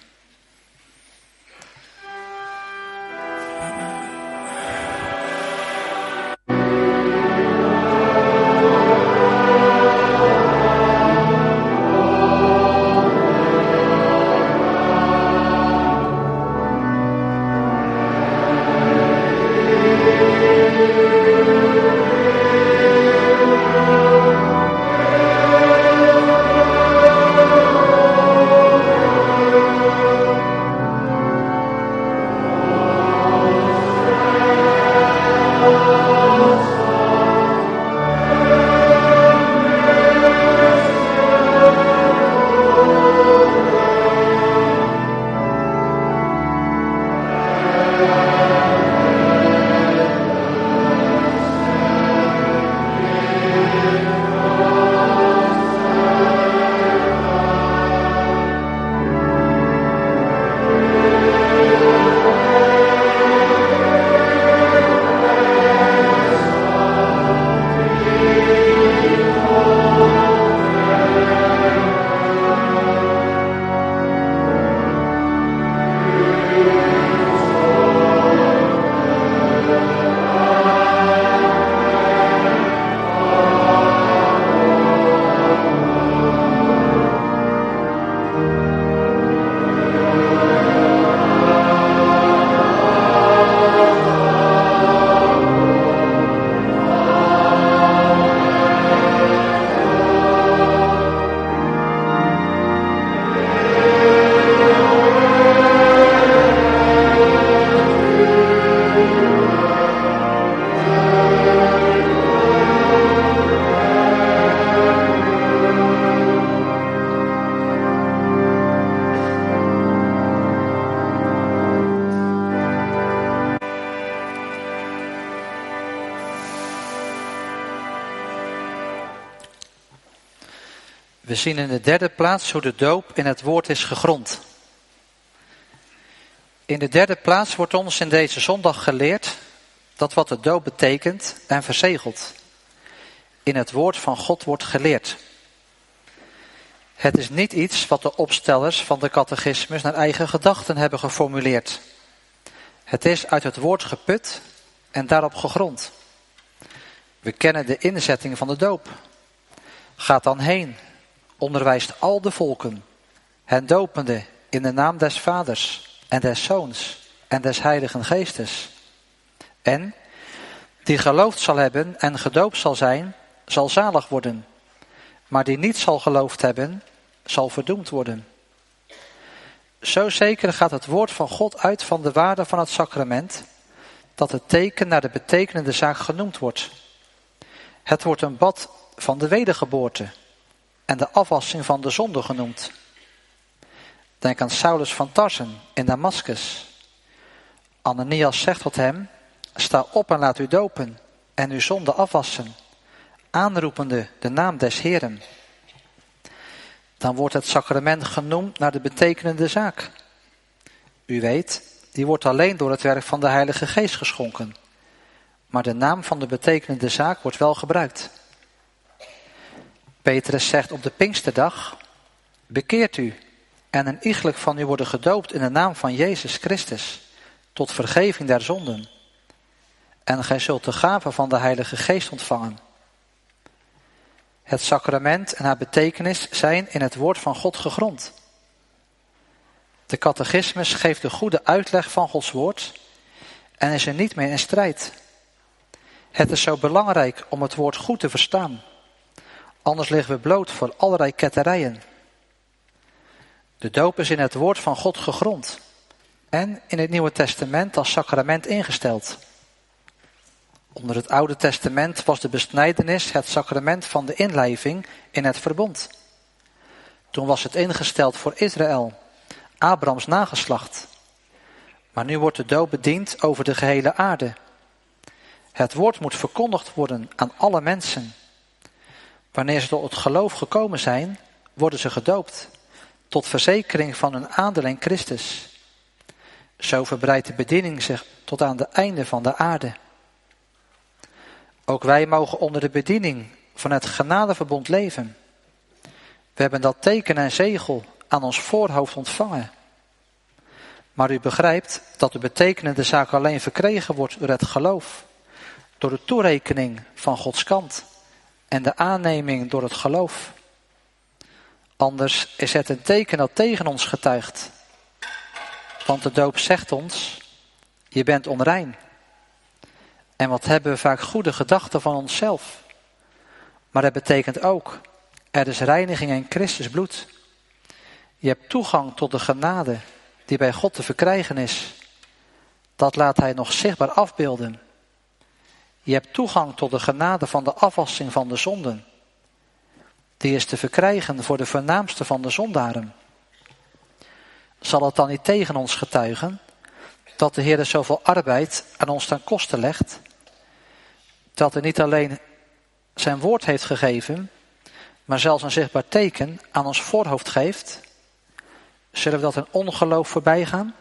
We zien in de derde plaats hoe de doop in het woord is gegrond. In de derde plaats wordt ons in deze zondag geleerd dat wat de doop betekent en verzegelt in het woord van God wordt geleerd. Het is niet iets wat de opstellers van de catechismus naar eigen gedachten hebben geformuleerd. Het is uit het woord geput en daarop gegrond. We kennen de inzetting van de doop. Gaat dan heen, onderwijst al de volken, hen dopende in de naam des Vaders en des Zoons en des Heiligen Geestes. En die geloofd zal hebben en gedoopt zal zijn, zal zalig worden. Maar die niet zal geloofd hebben, zal verdoemd worden. Zo zeker gaat het woord van God uit van de waarde van het sacrament, dat het teken naar de betekenende zaak genoemd wordt. Het wordt een bad van de wedergeboorte en de afwassing van de zonde genoemd. Denk aan Saulus van Tarsen in Damascus. Ananias zegt tot hem, sta op en laat u dopen en uw zonde afwassen, aanroepende de naam des Heeren. Dan wordt het sacrament genoemd naar de betekenende zaak. U weet, die wordt alleen door het werk van de Heilige Geest geschonken. Maar de naam van de betekenende zaak wordt wel gebruikt. Petrus zegt op de Pinksterdag, bekeert u en een iegelijk van u worden gedoopt in de naam van Jezus Christus, tot vergeving der zonden. En gij zult de gave van de Heilige Geest ontvangen. Het sacrament en haar betekenis zijn in het woord van God gegrond. De catechismus geeft de goede uitleg van Gods woord en is er niet meer in strijd. Het is zo belangrijk om het woord goed te verstaan. Anders liggen we bloot voor allerlei ketterijen. De doop is in het woord van God gegrond en in het Nieuwe Testament als sacrament ingesteld. Onder het Oude Testament was de besnijdenis het sacrament van de inlijving in het verbond. Toen was het ingesteld voor Israël, Abrahams nageslacht. Maar nu wordt de doop bediend over de gehele aarde. Het woord moet verkondigd worden aan alle mensen. Wanneer ze tot het geloof gekomen zijn, worden ze gedoopt, tot verzekering van hun aandeel in Christus. Zo verbreidt de bediening zich tot aan de einde van de aarde. Ook wij mogen onder de bediening van het genadeverbond leven. We hebben dat teken en zegel aan ons voorhoofd ontvangen. Maar u begrijpt dat de betekenende zaak alleen verkregen wordt door het geloof, door de toerekening van Gods kant en de aanneming door het geloof. Anders is het een teken dat tegen ons getuigt. Want de doop zegt ons, je bent onrein. En wat hebben we vaak goede gedachten van onszelf. Maar het betekent ook, er is reiniging in Christus bloed. Je hebt toegang tot de genade die bij God te verkrijgen is. Dat laat hij nog zichtbaar afbeelden. Je hebt toegang tot de genade van de afwassing van de zonden. Die is te verkrijgen voor de voornaamste van de zondaren. Zal het dan niet tegen ons getuigen dat de Heer zoveel arbeid aan ons ten koste legt, dat hij niet alleen zijn woord heeft gegeven, maar zelfs een zichtbaar teken aan ons voorhoofd geeft? Zullen we dat in ongeloof voorbij gaan?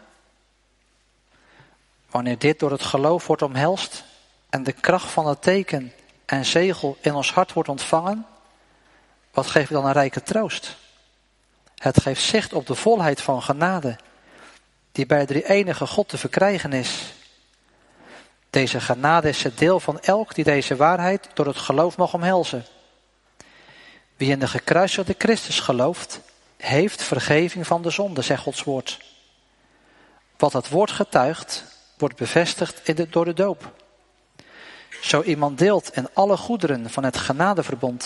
Wanneer dit door het geloof wordt omhelst en de kracht van het teken en zegel in ons hart wordt ontvangen, wat geeft dan een rijke troost? Het geeft zicht op de volheid van genade, die bij de drie-enige God te verkrijgen is. Deze genade is het deel van elk die deze waarheid door het geloof mag omhelzen. Wie in de gekruisigde Christus gelooft, heeft vergeving van de zonde, zegt Gods woord. Wat het woord getuigt, wordt bevestigd in de, door de doop. Zo iemand deelt in alle goederen van het genadeverbond.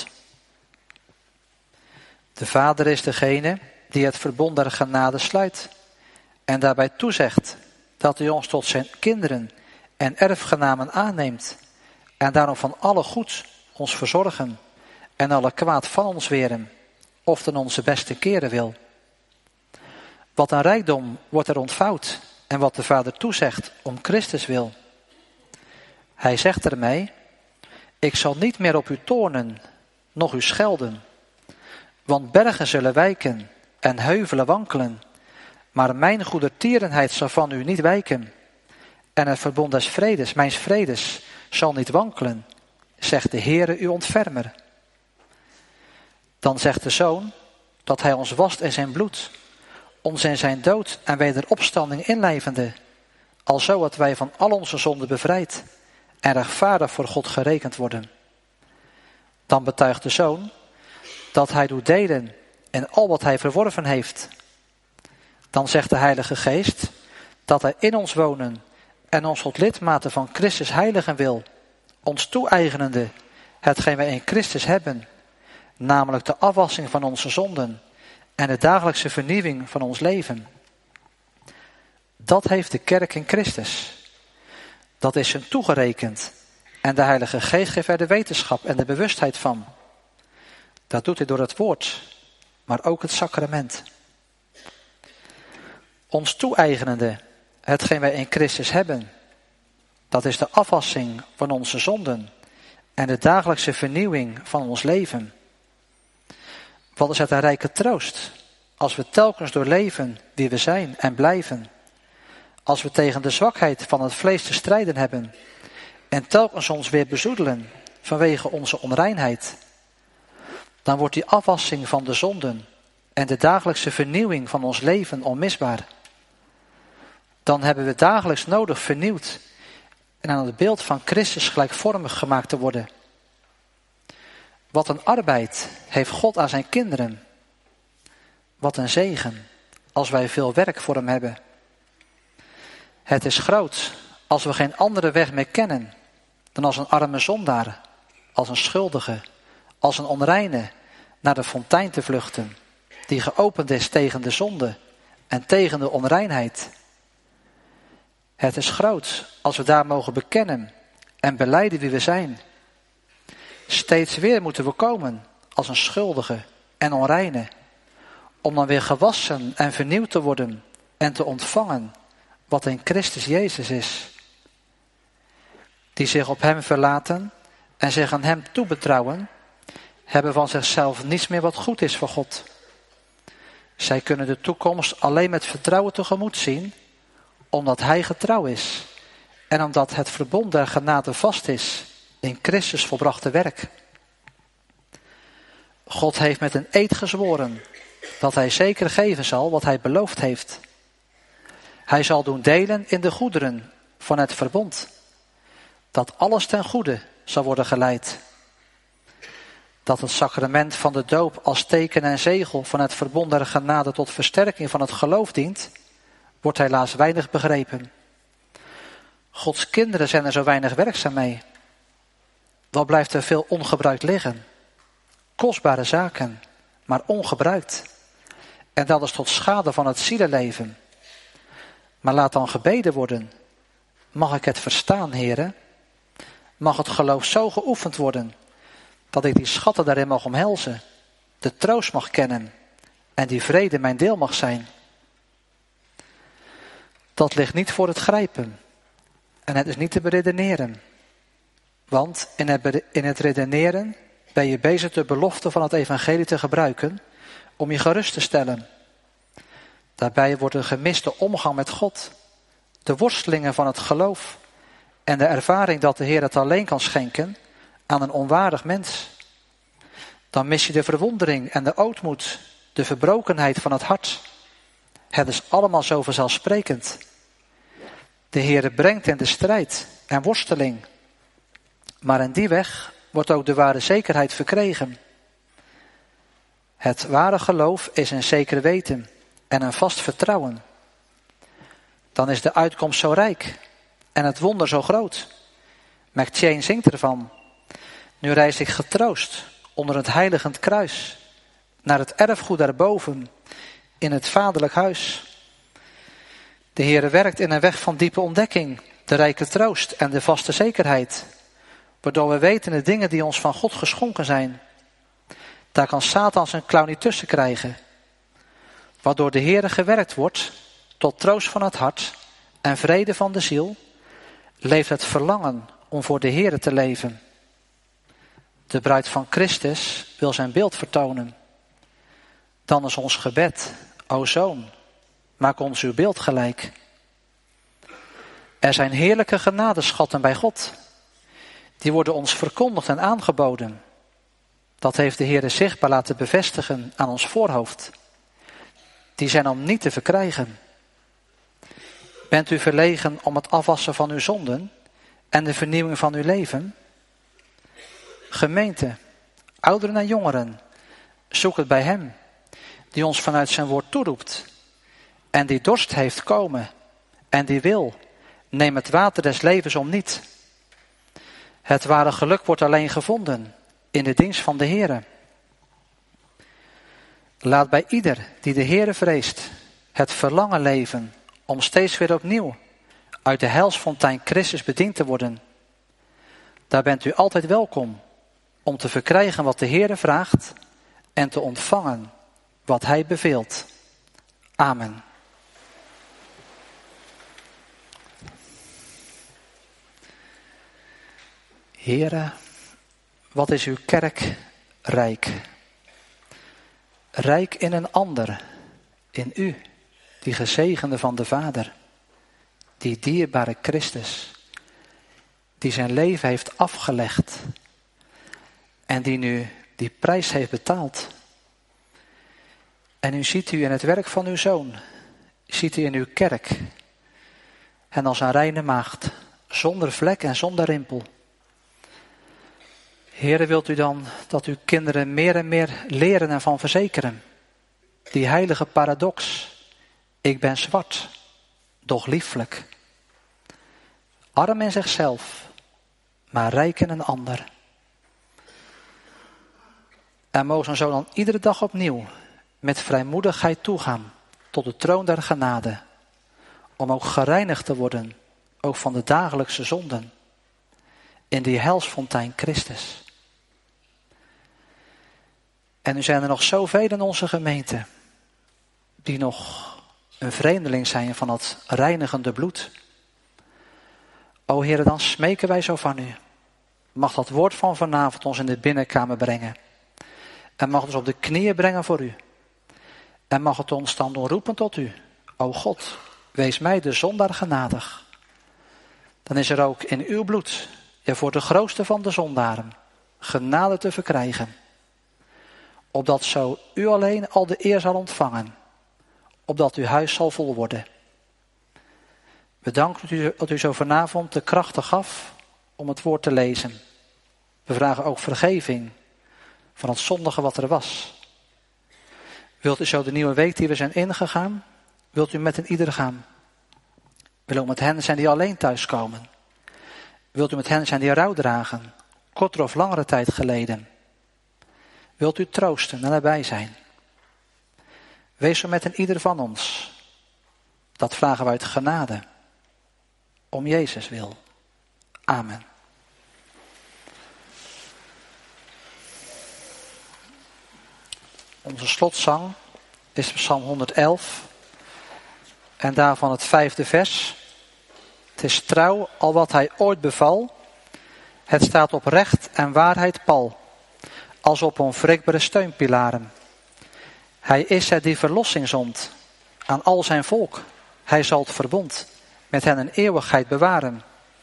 De Vader is degene die het verbond der genade sluit en daarbij toezegt dat hij ons tot zijn kinderen en erfgenamen aanneemt en daarom van alle goed ons verzorgen en alle kwaad van ons weren, of ten onze beste keren wil. Wat een rijkdom wordt er ontvouwd en wat de Vader toezegt om Christus wil. Hij zegt ermee, ik zal niet meer op u toornen, noch u schelden, want bergen zullen wijken en heuvelen wankelen, maar mijn goedertierenheid zal van u niet wijken. En het verbond des vredes, mijns vredes, zal niet wankelen, zegt de Heere uw ontfermer. Dan zegt de Zoon dat hij ons wast in zijn bloed, ons in zijn dood en wederopstanding inlijvende, alzo dat wij van al onze zonden bevrijd en rechtvaardig voor God gerekend worden. Dan betuigt de Zoon dat hij doet delen in al wat hij verworven heeft. Dan zegt de Heilige Geest dat hij in ons wonen en ons tot lidmaten van Christus heiligen wil, ons toe-eigenende hetgeen wij in Christus hebben, namelijk de afwassing van onze zonden en de dagelijkse vernieuwing van ons leven. Dat heeft de kerk in Christus. Dat is hem toegerekend en de Heilige Geest geeft er de wetenschap en de bewustheid van. Dat doet hij door het woord, maar ook het sacrament. Ons toe-eigenende, hetgeen wij in Christus hebben, dat is de afwassing van onze zonden en de dagelijkse vernieuwing van ons leven. Wat is het een rijke troost, als we telkens doorleven wie we zijn en blijven. Als we tegen de zwakheid van het vlees te strijden hebben en telkens ons weer bezoedelen vanwege onze onreinheid. Dan wordt die afwassing van de zonden en de dagelijkse vernieuwing van ons leven onmisbaar. Dan hebben we dagelijks nodig vernieuwd en aan het beeld van Christus gelijkvormig gemaakt te worden. Wat een arbeid heeft God aan zijn kinderen. Wat een zegen als wij veel werk voor hem hebben. Het is groot als we geen andere weg meer kennen dan als een arme zondaar, als een schuldige, als een onreine naar de fontein te vluchten, die geopend is tegen de zonde en tegen de onreinheid. Het is groot als we daar mogen bekennen en belijden wie we zijn. Steeds weer moeten we komen als een schuldige en onreine, om dan weer gewassen en vernieuwd te worden en te ontvangen wat in Christus Jezus is. Die zich op hem verlaten en zich aan hem toebetrouwen, hebben van zichzelf niets meer wat goed is voor God. Zij kunnen de toekomst alleen met vertrouwen tegemoet zien, omdat hij getrouw is en omdat het verbond der genade vast is in Christus volbrachte werk. God heeft met een eed gezworen dat hij zeker geven zal wat hij beloofd heeft. Hij zal doen delen in de goederen van het verbond, dat alles ten goede zal worden geleid. Dat het sacrament van de doop als teken en zegel van het verbond der genade tot versterking van het geloof dient, wordt helaas weinig begrepen. Gods kinderen zijn er zo weinig werkzaam mee. Dan blijft er veel ongebruikt liggen. Kostbare zaken, maar ongebruikt. En dat is tot schade van het zielenleven. Maar laat dan gebeden worden. Mag ik het verstaan, heren? Mag het geloof zo geoefend worden, dat ik die schatten daarin mag omhelzen, de troost mag kennen en die vrede mijn deel mag zijn. Dat ligt niet voor het grijpen en het is niet te beredeneren. Want in het, in het redeneren ben je bezig de belofte van het evangelie te gebruiken om je gerust te stellen. Daarbij wordt een gemiste omgang met God, de worstelingen van het geloof en de ervaring dat de Heer het alleen kan schenken aan een onwaardig mens. Dan mis je de verwondering en de ootmoed, de verbrokenheid van het hart. Het is allemaal zo vanzelfsprekend. De Heer brengt in de strijd en worsteling. Maar in die weg wordt ook de ware zekerheid verkregen. Het ware geloof is een zeker weten en een vast vertrouwen. Dan is de uitkomst zo rijk en het wonder zo groot. McChain zingt ervan. Nu reis ik getroost onder het heiligend kruis naar het erfgoed daarboven in het vaderlijk huis. De Heere werkt in een weg van diepe ontdekking, de rijke troost en de vaste zekerheid, waardoor we weten de dingen die ons van God geschonken zijn. Daar kan Satan zijn klauw niet tussen krijgen. Waardoor de Heere gewerkt wordt tot troost van het hart en vrede van de ziel, leeft het verlangen om voor de Heere te leven. De bruid van Christus wil zijn beeld vertonen. Dan is ons gebed, o Zoon, maak ons uw beeld gelijk. Er zijn heerlijke genadeschatten bij God. Die worden ons verkondigd en aangeboden. Dat heeft de Heere zichtbaar laten bevestigen aan ons voorhoofd. Die zijn om niet te verkrijgen. Bent u verlegen om het afwassen van uw zonden en de vernieuwing van uw leven? Gemeente, ouderen en jongeren, zoek het bij hem, die ons vanuit zijn woord toeroept. En die dorst heeft komen en die wil, neem het water des levens om niet. Het ware geluk wordt alleen gevonden in de dienst van de Heere. Laat bij ieder die de Heere vreest het verlangen leven om steeds weer opnieuw uit de heilsfontein Christus bediend te worden. Daar bent u altijd welkom om te verkrijgen wat de Heere vraagt en te ontvangen wat hij beveelt. Amen. Heere, wat is uw kerk rijk? Rijk in een ander, in u, die gezegende van de Vader, die dierbare Christus, die zijn leven heeft afgelegd en die nu die prijs heeft betaald. En nu ziet u in het werk van uw Zoon, ziet u in uw kerk, en als een reine maagd, zonder vlek en zonder rimpel. Heere, wilt u dan dat uw kinderen meer en meer leren en van verzekeren? Die heilige paradox, Ik ben zwart, doch lieflijk. Arm in zichzelf, maar rijk in een ander. En mogen zo dan iedere dag opnieuw met vrijmoedigheid toegaan tot de troon der genade. Om ook gereinigd te worden, ook van de dagelijkse zonden. In die helsfontein Christus. En nu zijn er nog zoveel in onze gemeente die nog een vreemdeling zijn van het reinigende bloed. O Heere, dan smeken wij zo van u. Mag dat woord van vanavond ons in de binnenkamer brengen. En mag het ons op de knieën brengen voor u. En mag het ons dan doen roepen tot u. O God, wees mij de zondaar genadig. Dan is er ook in uw bloed, ja voor de grootste van de zondaren, genade te verkrijgen. Opdat zo u alleen al de eer zal ontvangen. Opdat uw huis zal vol worden. We danken u dat u zo vanavond de krachten gaf om het woord te lezen. We vragen ook vergeving van het zondige wat er was. Wilt u zo de nieuwe week die we zijn ingegaan, wilt u met een ieder gaan? Wil u met hen zijn die alleen thuiskomen? Wilt u met hen zijn die rouw dragen, kortere of langere tijd geleden? Wilt u troosten en erbij zijn? Wees zo met een ieder van ons. Dat vragen we uit genade. Om Jezus wil. Amen. Onze slotzang is Psalm honderdelf. En daarvan het vijfde vers. Het is trouw al wat hij ooit beval. Het staat op recht en waarheid pal. Als op onwrikbare steunpilaren. Hij is het die verlossing zond. Aan al zijn volk. Hij zal het verbond met hen een eeuwigheid bewaren.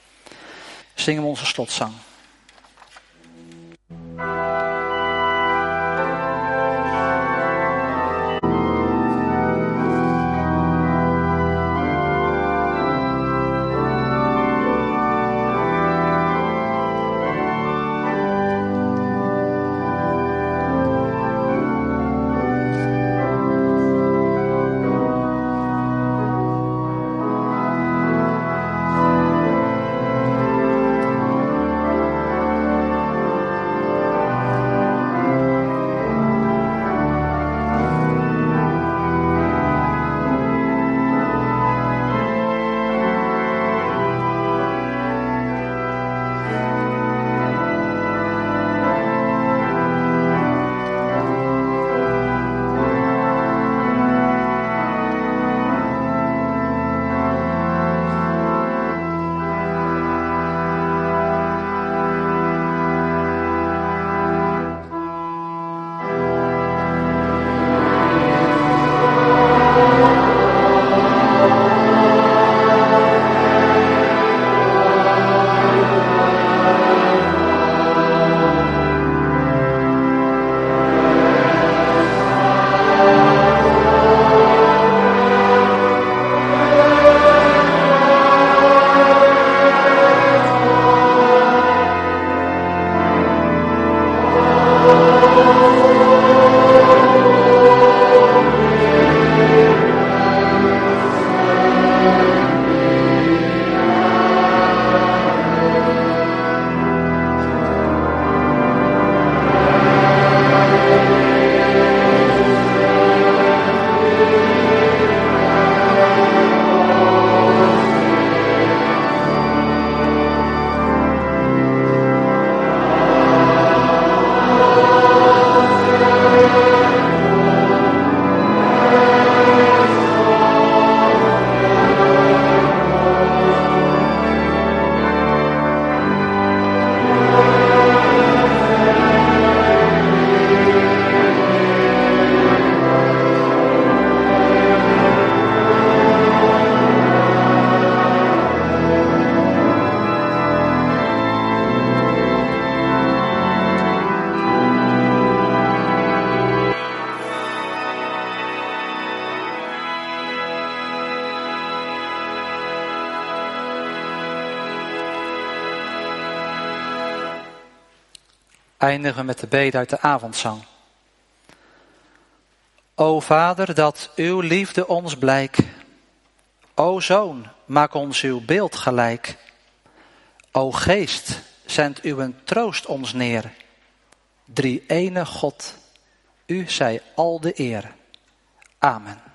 Zingen we onze slotzang. Eindigen we met de bede uit de avondzang. O Vader, dat uw liefde ons blijk. O Zoon, maak ons uw beeld gelijk. O Geest, zend uw troost ons neer. Drie ene God, u zij al de eer. Amen.